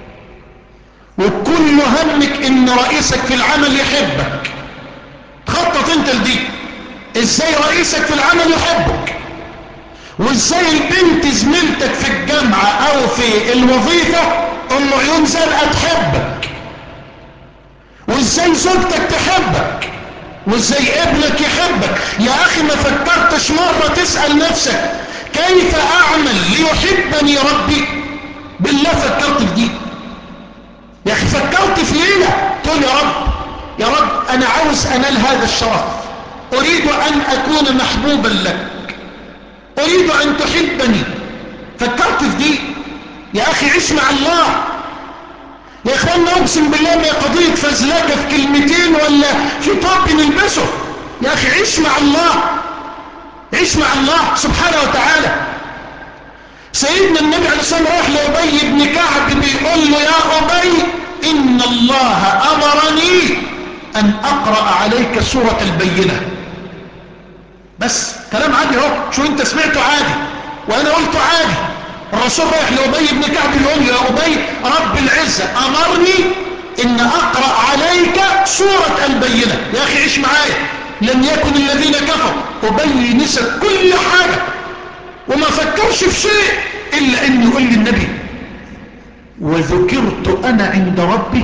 وكل همك ان رئيسك في العمل يحبك. خطط انت لدي. ازاي رئيسك في العمل يحبك، وازاي البنت زميلتك في الجامعة او في الوظيفة ام عيون زرقاء تحبك، وازاي زوجتك تحبك، وازاي ابنك يحبك. يا اخي ما فكرتش مرة تسأل نفسك كيف اعمل ليحبني ربي؟ بالله فكرت في دي؟ يا اخي فكرت في ليلة تقول يا رب، يا رب انا عاوز انال هذا الشرف، اريد ان اكون محبوبا لك، اريد ان تحبني، عبدي. يا اخي عيش مع الله. يا اخوانا اقسم بالله ما قضية فزلكة في كلمتين ولا في طب نلبسه. يا اخي عيش مع الله، عيش مع الله سبحانه وتعالى. سيدنا النبي عليه الصلاة والسلام راح لأبي بن كعب بيقول له يا أبي إن الله أمرني أن أقرأ عليك سورة البينة. بس كلام عادي اهو، شو انت سمعته عادي وانا قلته عادي. الرسول رايح لأبي بن كعب يقول له يا أبي رب العزة أمرني إن أقرأ عليك سورة البينة. يا أخي عيش معايا. لم يكن الذين كفروا. أبي نسى كل حاجة وما فكرش في شيء إلا أن يقول للنبي وذكرت أنا عند ربي.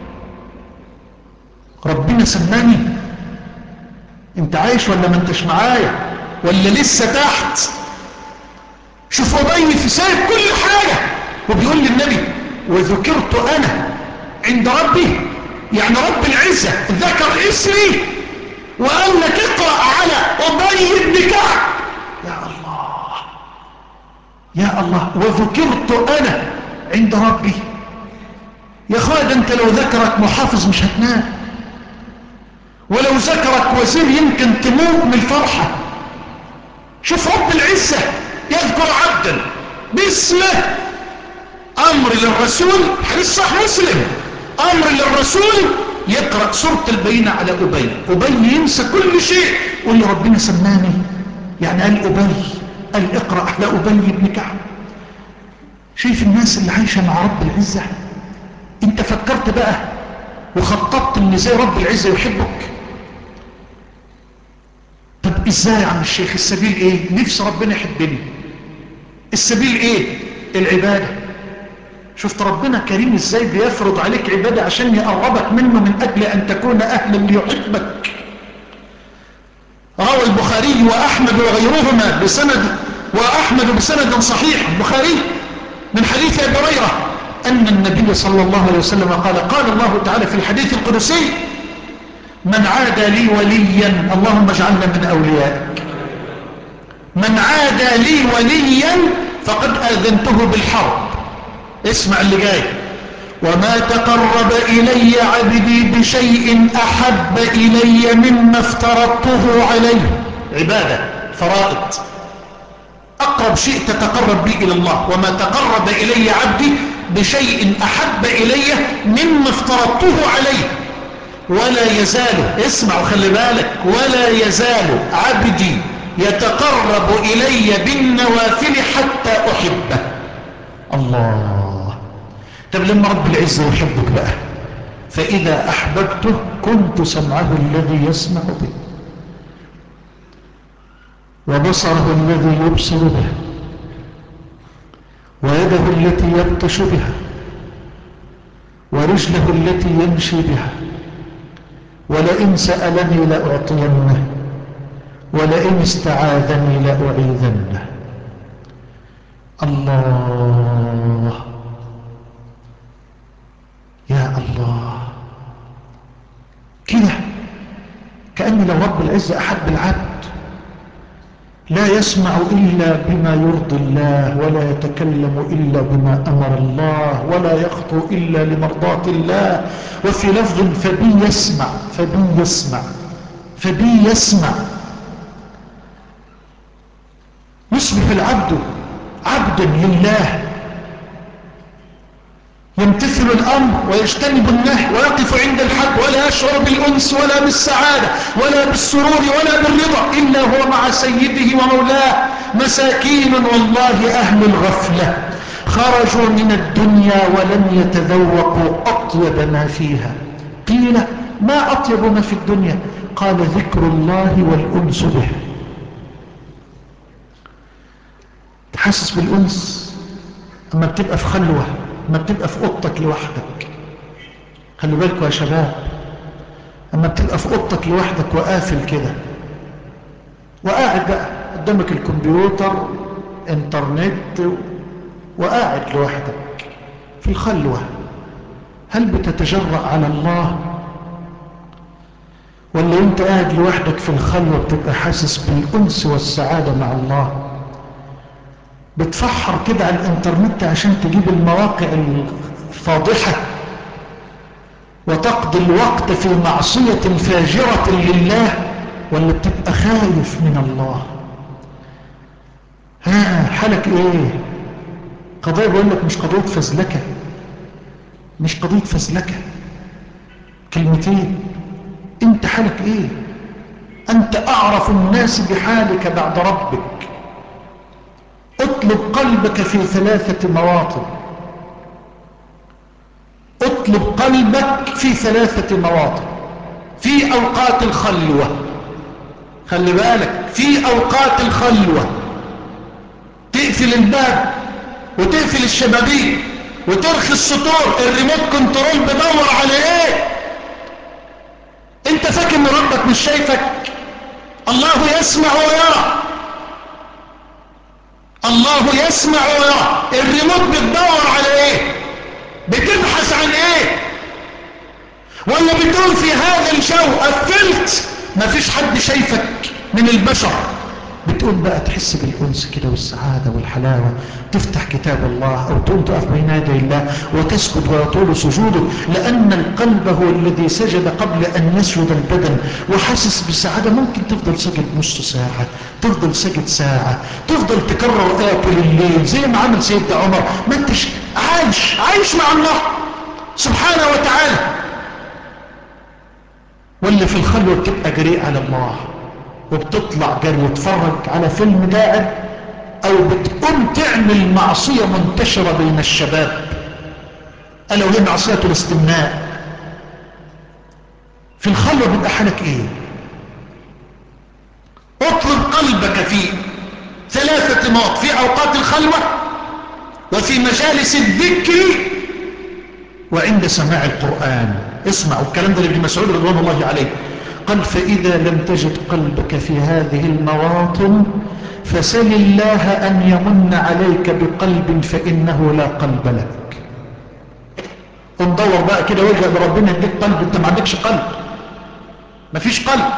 ربنا سماني. انت عايش ولا ما انتش معايا ولا لسه تحت؟ شوف أبي في سايب كل حاجة وبيقول للنبي وذكرت أنا عند ربي. يعني رب العزة ذكر اسمي وقال لك اقرأ على أبي بن كعب. يا الله يا الله، وذكرت أنا عند ربي. يا اخويا ده انت لو ذكرك محافظ مش هتنام، ولو ذكرك وزير يمكن تموت من الفرحة. شوف رب العزة يذكر عبدا باسمه. امر للرسول، حديث صح مسلم، امر للرسول يقرأ سورة البينة على أبي ينسى كل شيء. قل له ربنا سماني، يعني قال أبي، قال اقرأ على أبي بن كعب. شايف الناس اللي عايشة مع رب العزة؟ انت فكرت بقى وخططت ان ازاي رب العزة يحبك؟ طب ازاي يا عم الشيخ؟ السبيل ايه؟ نفس ربنا يحبني. السبيل ايه؟ العبادة. شفت ربنا كريم ازاي بيفرض عليك عبادة عشان يقربك منه من اجل ان تكون اهلا ليحبك. روى البخاري واحمد وغيرهما بسند صحيح البخاري من حديث ابي هريره ان النبي صلى الله عليه وسلم قال الله تعالى في الحديث القدسي من عادى لي وليا، اللهم اجعلنا من اوليائك، من عادى لي وليا فقد اذنته بالحرب. اسمع اللي جاي. وما تقرب الي عبدي بشيء احب الي مما افترضته عليه. عباده فرائض، اقرب شيء تتقرب به الى الله. وما تقرب الي عبدي بشيء احب الي مما افترضته عليه ولا يزال، اسمع وخلي بالك، ولا يزال عبدي يتقرب الي بالنوافل حتى احبه. الله. طب لما رب العزة يحبك بقى، فإذا أحببته كنت سمعه الذي يسمع به وبصره الذي يبصر به ويده التي يبطش بها ورجله التي يمشي بها ولئن سألني لأعطينه ولئن استعاذني لأعيذنه. الله يا الله. كده كأن لو رب العزة أحب العبد لا يسمع إلا بما يرضي الله ولا يتكلم إلا بما أمر الله ولا يخطو إلا لمرضاة الله. وفي لفظ فبي يسمع فبي يسمع فبي يسمع. يصبح العبد عبدا لله يمتثل الأمر ويجتنب النهي ويقف عند الحد ولا يشعر بالأنس ولا بالسعادة ولا بالسرور ولا بالرضا إلا هو مع سيده ومولاه. مساكين والله أهل الغفلة خرجوا من الدنيا ولم يتذوقوا أطيب ما فيها. قيل ما أطيب ما في الدنيا؟ قال ذكر الله والأنس به. تحسس بالأنس أما بتبقى في خلوة، أما بتبقى في أوضتك لوحدك. خلوا بالكوا يا شباب، أما بتبقى في أوضتك لوحدك وقافل كده وقاعد بقى قدامك الكمبيوتر انترنت وقاعد لوحدك في الخلوة، هل بتتجرأ على الله؟ ولا انت قاعد لوحدك في الخلوة بتبقى حاسس بالأنس والسعادة مع الله؟ بتفحر كده على الانترنت عشان تجيب المواقع الفاضحة وتقضي الوقت في معصية فاجرة لله، ولا بتبقى خايف من الله؟ ها حالك ايه؟ قضية بقول لك مش قضية فزلكة، مش قضية فزلكة، كلمتين. انت حالك ايه؟ انت اعرف الناس بحالك بعد ربك. اطلب قلبك في 3 مواطن، اطلب قلبك في 3 مواطن. في اوقات الخلوة، خلي بالك، في اوقات الخلوة تقفل الباب وتقفل الشبابيك وترخي السطور، الريموت كنترول بدور على ايه؟ انت فاكر ان ربك مش شايفك؟ الله يسمع ويرى، الله يسمع ويرى. الريموت بتدور على ايه؟ بتبحث عن ايه؟ ولا بتقول في هذا الجو قفلت مفيش حد شايفك من البشر؟ بتقول بقى تحس بالأنس كده والسعادة والحلاوة، تفتح كتاب الله أو تقوم تقف بين يدي الله وتسجد ويطول سجودك، لأن القلب هو الذي سجد قبل أن يسجد البدن، وحاسس بسعادة. ممكن تفضل سجد نص ساعة، تفضل سجد ساعة، تفضل تكرر آية طول الليل زي ما عمل سيدنا عمر. ما انتش عايش مع الله سبحانه وتعالى. واللي في الخلوة بتبقى جريء على الله وبتطلع جري وتفرج على فيلم داعب، او بتقوم تعمل معصية منتشرة بين الشباب الا وهي معصية الاستمناء. في الخلوة بيبقى حالك ايه؟ اطلب قلبك في 3 مواقف: في اوقات الخلوة، وفي مجالس الذكر، وعند سماع القرآن. اسمعوا الكلام ده لابن مسعود رضوان الله عليه، قال: فإذا لم تجد قلبك في هذه المواطن فسل الله أن يمن عليك بقلب فإنه لا قلب لك. اندور بقى كده والجأ لربنا يديك قلب. انت ما عندكش قلب، مفيش قلب.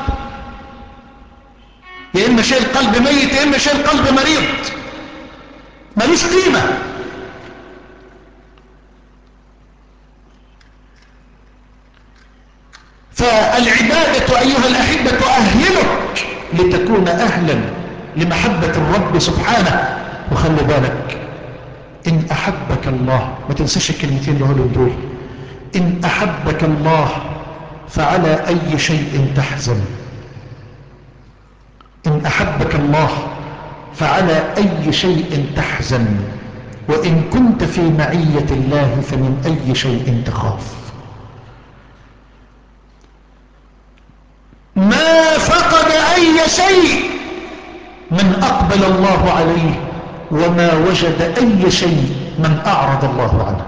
يا إما شيء القلب ميت، يا إما شيء القلب مريض، ملوش قيمة. فالعبادة أيها الأحبة تؤهلك لتكون أهلا لمحبة الرب سبحانه. وخلي بالك، إن أحبك الله، ما تنساش الكلمتين اللي هقولهم دول: إن أحبك الله فعلى أي شيء تحزن. إن أحبك الله فعلى أي شيء تحزن، وإن كنت في معية الله فمن أي شيء تخاف. ما فقد أي شيء من أقبل الله عليه، وما وجد أي شيء من أعرض الله عنه.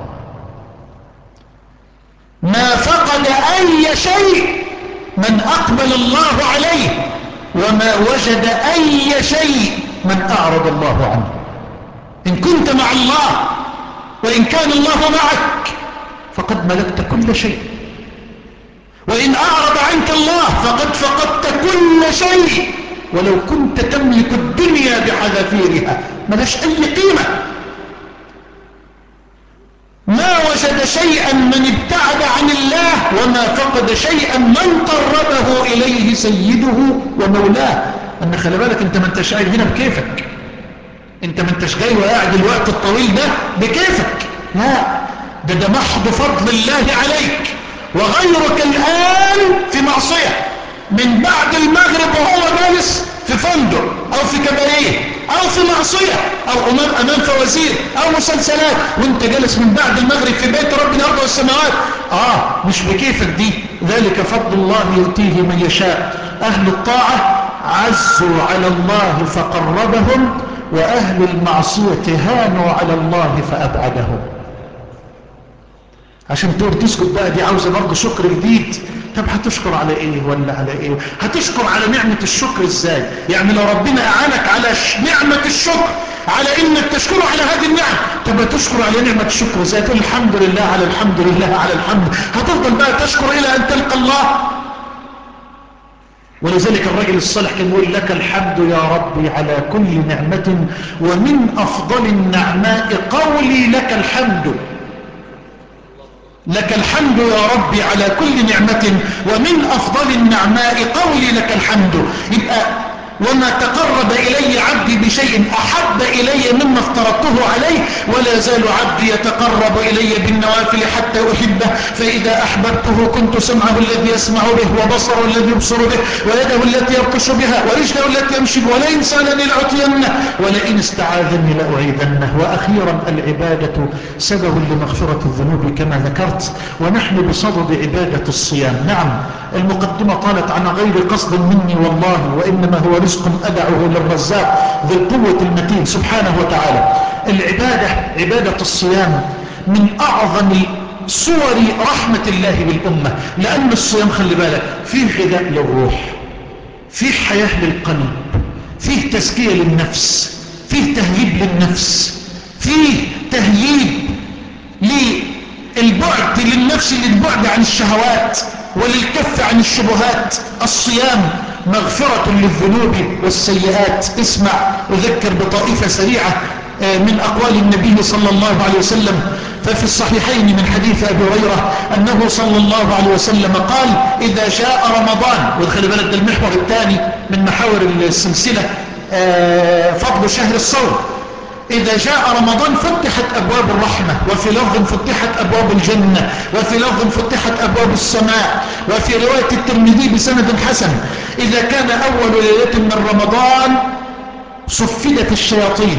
ما فقد أي شيء من أقبل الله عليه، وما وجد أي شيء من أعرض الله عنه. إن كنت مع الله وإن كان الله معك فقد ملكت كل شيء، وإن أعرض عنك الله فقد فقدت كل شيء. ولو كنت تملك الدنيا بحذافيرها ملاش أي قيمة. ما وجد شيئا من ابتعد عن الله، وما فقد شيئا من قربه إليه سيده ومولاه. أن خلي بالك، أنت ما انتش قاعد هنا بكيفك، أنت ما انتش جاي وقاعد الوقت الطويل ده بكيفك، لا، ده محض فضل الله عليك. وغيرك الآن في معصية من بعد المغرب وهو جالس في فندق أو في كباريه أو في معصية أو أمام فوازير أو مسلسلات، وانت جالس من بعد المغرب في بيت رب الأرض والسماوات. مش بكيفك دي. ذلك فضل الله يؤتيه من يشاء. أهل الطاعة عزوا على الله فقربهم، وأهل المعصية هانوا على الله فأبعدهم. عشان تقول تسكت بقى، دي عاوزة برضه شكر جديد. طب هتشكر على ايه ولا على ايه؟ هتشكر على نعمة الشكر ازاي؟ يعني لو ربنا اعانك على نعمة الشكر، على انك تشكره على هذه النعم، طب هتشكر على نعمة الشكر ازاي؟ تقول الحمد لله على الحمد لله على الحمد. هتفضل بقى تشكر الى ان تلقى الله؟ ولذلك الرجل الصالح كان يقول لك الحمد يا ربي على كل نعمة، ومن أفضل النعماء قولي لك الحمد. لك الحمد يا ربي على كل نعمة، ومن أفضل النعماء قولي لك الحمد. يبقى وما تقرب إلي عبدي بشيء أحب إلي مما افترضته عليه، ولا زال عبدي يتقرب إلي بالنوافل حتى أحبه، فإذا أحببته كنت سمعه الذي يسمع به، وبصره الذي يبصر به، ويده التي يبطش بها، ورجله التي يمشي بها، ولئن سألني لأعطينه، ولئن استعاذني لأعيذنه. وأخيرا العبادة سبب لمغفرة الذنوب كما ذكرت، ونحن بصدد عبادة الصيام. نعم المقدمة طالت عن غير قصد مني والله، وإنما هو رزق أدعه للرزاق ذي القوة المتين سبحانه وتعالى. العبادة، عبادة الصيام من أعظم صور رحمة الله بالأمة، لأن الصيام خلي بالك فيه غذاء للروح، فيه حياة للقلب، فيه تزكية للنفس، فيه تهذيب للنفس، فيه تهييب للبعد للنفس، للبعد عن الشهوات وللكف عن الشبهات. الصيام مغفرة للذنوب والسيئات. اسمع أذكر بطائفة سريعة من أقوال النبي صلى الله عليه وسلم. ففي الصحيحين من حديث أبي هريرة أنه صلى الله عليه وسلم قال إذا جاء رمضان، وخلي بالك ده المحور الثاني من محاور السلسلة، فضل شهر الصوم. إذا جاء رمضان فتحت أبواب الرحمة، وفي لفظ فتحت أبواب الجنة، وفي لفظ فتحت أبواب السماء، وفي رواية الترمذي بسند حسن إذا كان أول ليلة من رمضان صفدت الشياطين،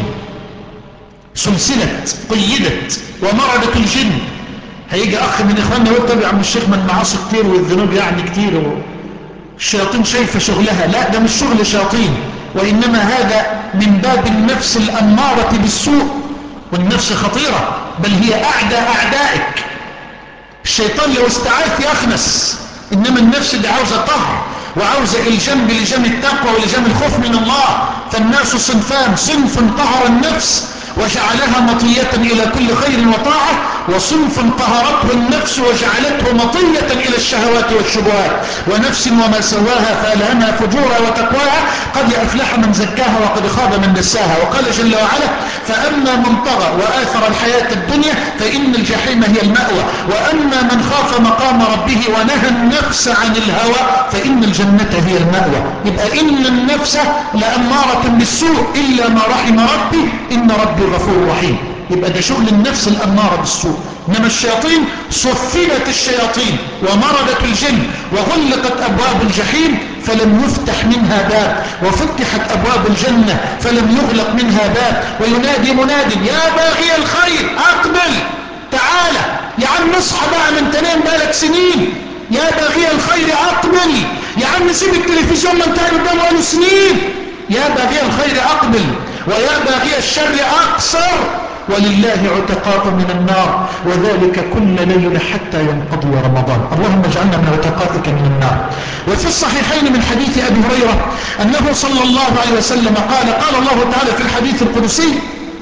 سلسلت قيدت، ومردت الجن. هيجي أخ من إخواننا يقول طب يا عم الشيخ ما المعاصي كتير والذنوب يعني كتير الشياطين شايفة شغلها. لا، ده مش شغل شياطين، وإنما هذا من باب النفس الأمارة بالسوء، والنفس خطيرة، بل هي أعدى أعدائك. الشيطان لو استعاذ يخنس، إنما النفس دي عاوزة طهر، وعاوزة إلجام بلجام التقوى ولجام الخوف من الله. فالناس صنفان: صنف طهر النفس وجعلها مطية إلى كل خير وطاعة، وصنف قهرته النفس وجعلته مطية إلى الشهوات والشبهات. ونفس وما سواها فألهمها فجورها وتقواها، قد أفلح من زكاها وقد خاب من دساها. وقال جل وعلا: فأما من طغى وآثر الحياة الدنيا فإن الجحيم هي المأوى، وأما من خاف مقام ربه ونهى النفس عن الهوى فإن الجنة هي المأوى. يبقى إن النفس لأمارة بالسوء إلا ما رحم ربي، إن ربي غفور رحيم. يبقى ده شغل النفس الأمارة بالسوء. إنما الشياطين صفدت الشياطين ومردت الجن وغلقت أبواب الجحيم فلم يفتح منها باب، وفتحت أبواب الجنة فلم يغلق منها باب. وينادي مناد: يا باغي الخير أقبل، تعالى يا عم اصحى بقى، من تنام بالك سنين. يا باغي الخير أقبل، يا عم سيب التلفزيون ما انت قدامه بقاله سنين. يا باغي الخير أقبل، ويا باغي الشر أقصر، ولله عتقاء من النار، وذلك كل ليلة حتى ينقضي رمضان. اللهم اجعلنا من عتقائك من النار. وفي الصحيحين من حديث أبي هريرة أنه صلى الله عليه وسلم قال الله تعالى في الحديث القدسي: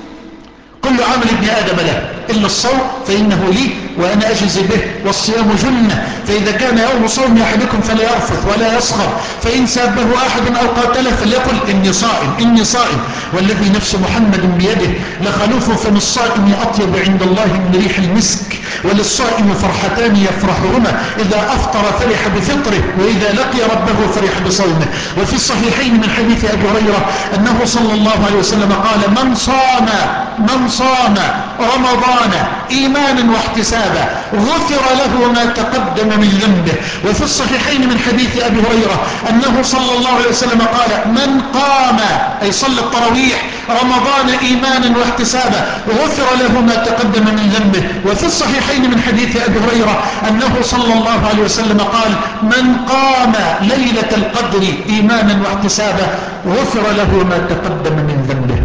كل عمل ابن آدم له إلا الصوم فإنه لي وأنا أجزي به، والصيام جنة، فإذا كان يوم صوم أحدكم فلا يرفث ولا يسخر، فإن سابه أحد أو قاتله فليقل إني صائم إني صائم، والذي نفس محمد بيده لخلوف فم الصائم أطيب عند الله من ريح المسك. وللصائم فرحتان يفرحهما: إذا أفطر فرح بفطره، وإذا لقي ربه فرح بصومه. وفي الصحيحين من حديث أبي هريرة أنه صلى الله عليه وسلم قال: من صام رمضان إيمانا واحتسابا غفر له ما تقدم من ذنبه. وفي الصحيحين من حديث أبي هريرة أنه صلى الله عليه وسلم قال: من قام أي صلى التراويح رمضان إيمانا واحتسابا غفر له ما تقدم من ذنبه. وفي الصحيحين من حديث أبي هريرة أنه صلى الله عليه وسلم قال: من قام ليلة القدر إيمانا واحتسابا غفر له ما تقدم من ذنبه.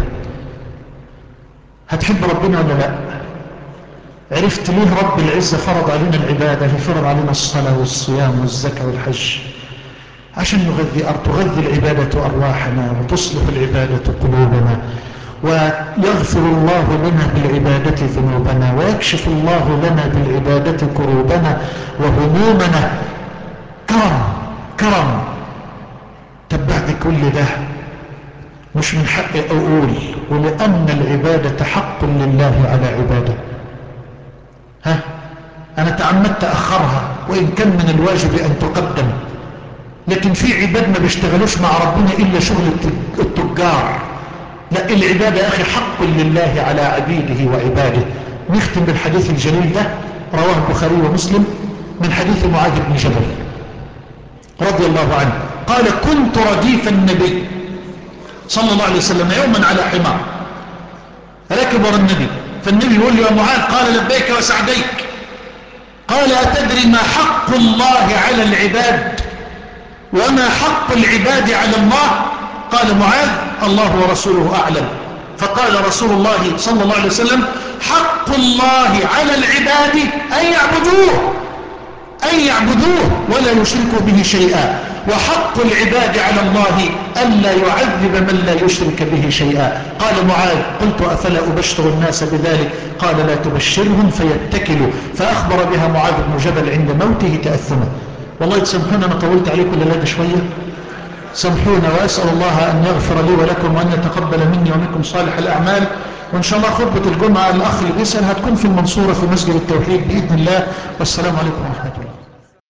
هتحب ربنا ولا لا؟ عرفت ليه رب العزة فرض علينا العبادة، فرض علينا الصلاة والصيام والزكاة والحج؟ عشان تغذي العبادة أرواحنا، وتصلح العبادة قلوبنا، ويغفر الله لنا بالعبادة ذنوبنا، ويكشف الله لنا بالعبادة كروبنا وهمومنا. كرم طب بعد كل ده مش من حقي اقول ولان العبادة حق لله على عباده؟ ها، انا تعمدت اخرها وان كان من الواجب ان تقدم، لكن في عباد ما بيشتغلوش مع ربنا الا شغل التجار. لا، العبادة يا اخي حق لله على عبيده وعباده. نختم بالحديث الجليل ده، رواه البخاري ومسلم من حديث معاذ بن جبل رضي الله عنه قال: كنت رديف النبي صلى الله عليه وسلم يوما على حمار، ركب ورا النبي، فالنبي يقول له: يا معاذ. قال: لبيك وسعديك. قال: أتدري ما حق الله على العباد وما حق العباد على الله؟ قال معاذ: الله ورسوله أعلم. فقال رسول الله صلى الله عليه وسلم: حق الله على العباد أن يعبدوه ولا يشركوا به شيئا، وحق العباد على الله ألا يعذب من لا يشرك به شيئا. قال معاذ: قلت: أفلا أبشر الناس بذلك؟ قال: لا تبشرهم فيتكلوا. فأخبر بها معاذ بن جبل عند موته تأثما. والله تسامحونا، أنا طولت عليكم الليلة شوية، سامحونا، وأسأل الله أن يغفر لي ولكم وأن يتقبل مني ومنكم صالح الأعمال. وإن شاء الله خطبة الجمعة الأخ اللي بيسأل هتكون في المنصورة في مسجد التوحيد بإذن الله. والسلام عليكم ورحمة الله.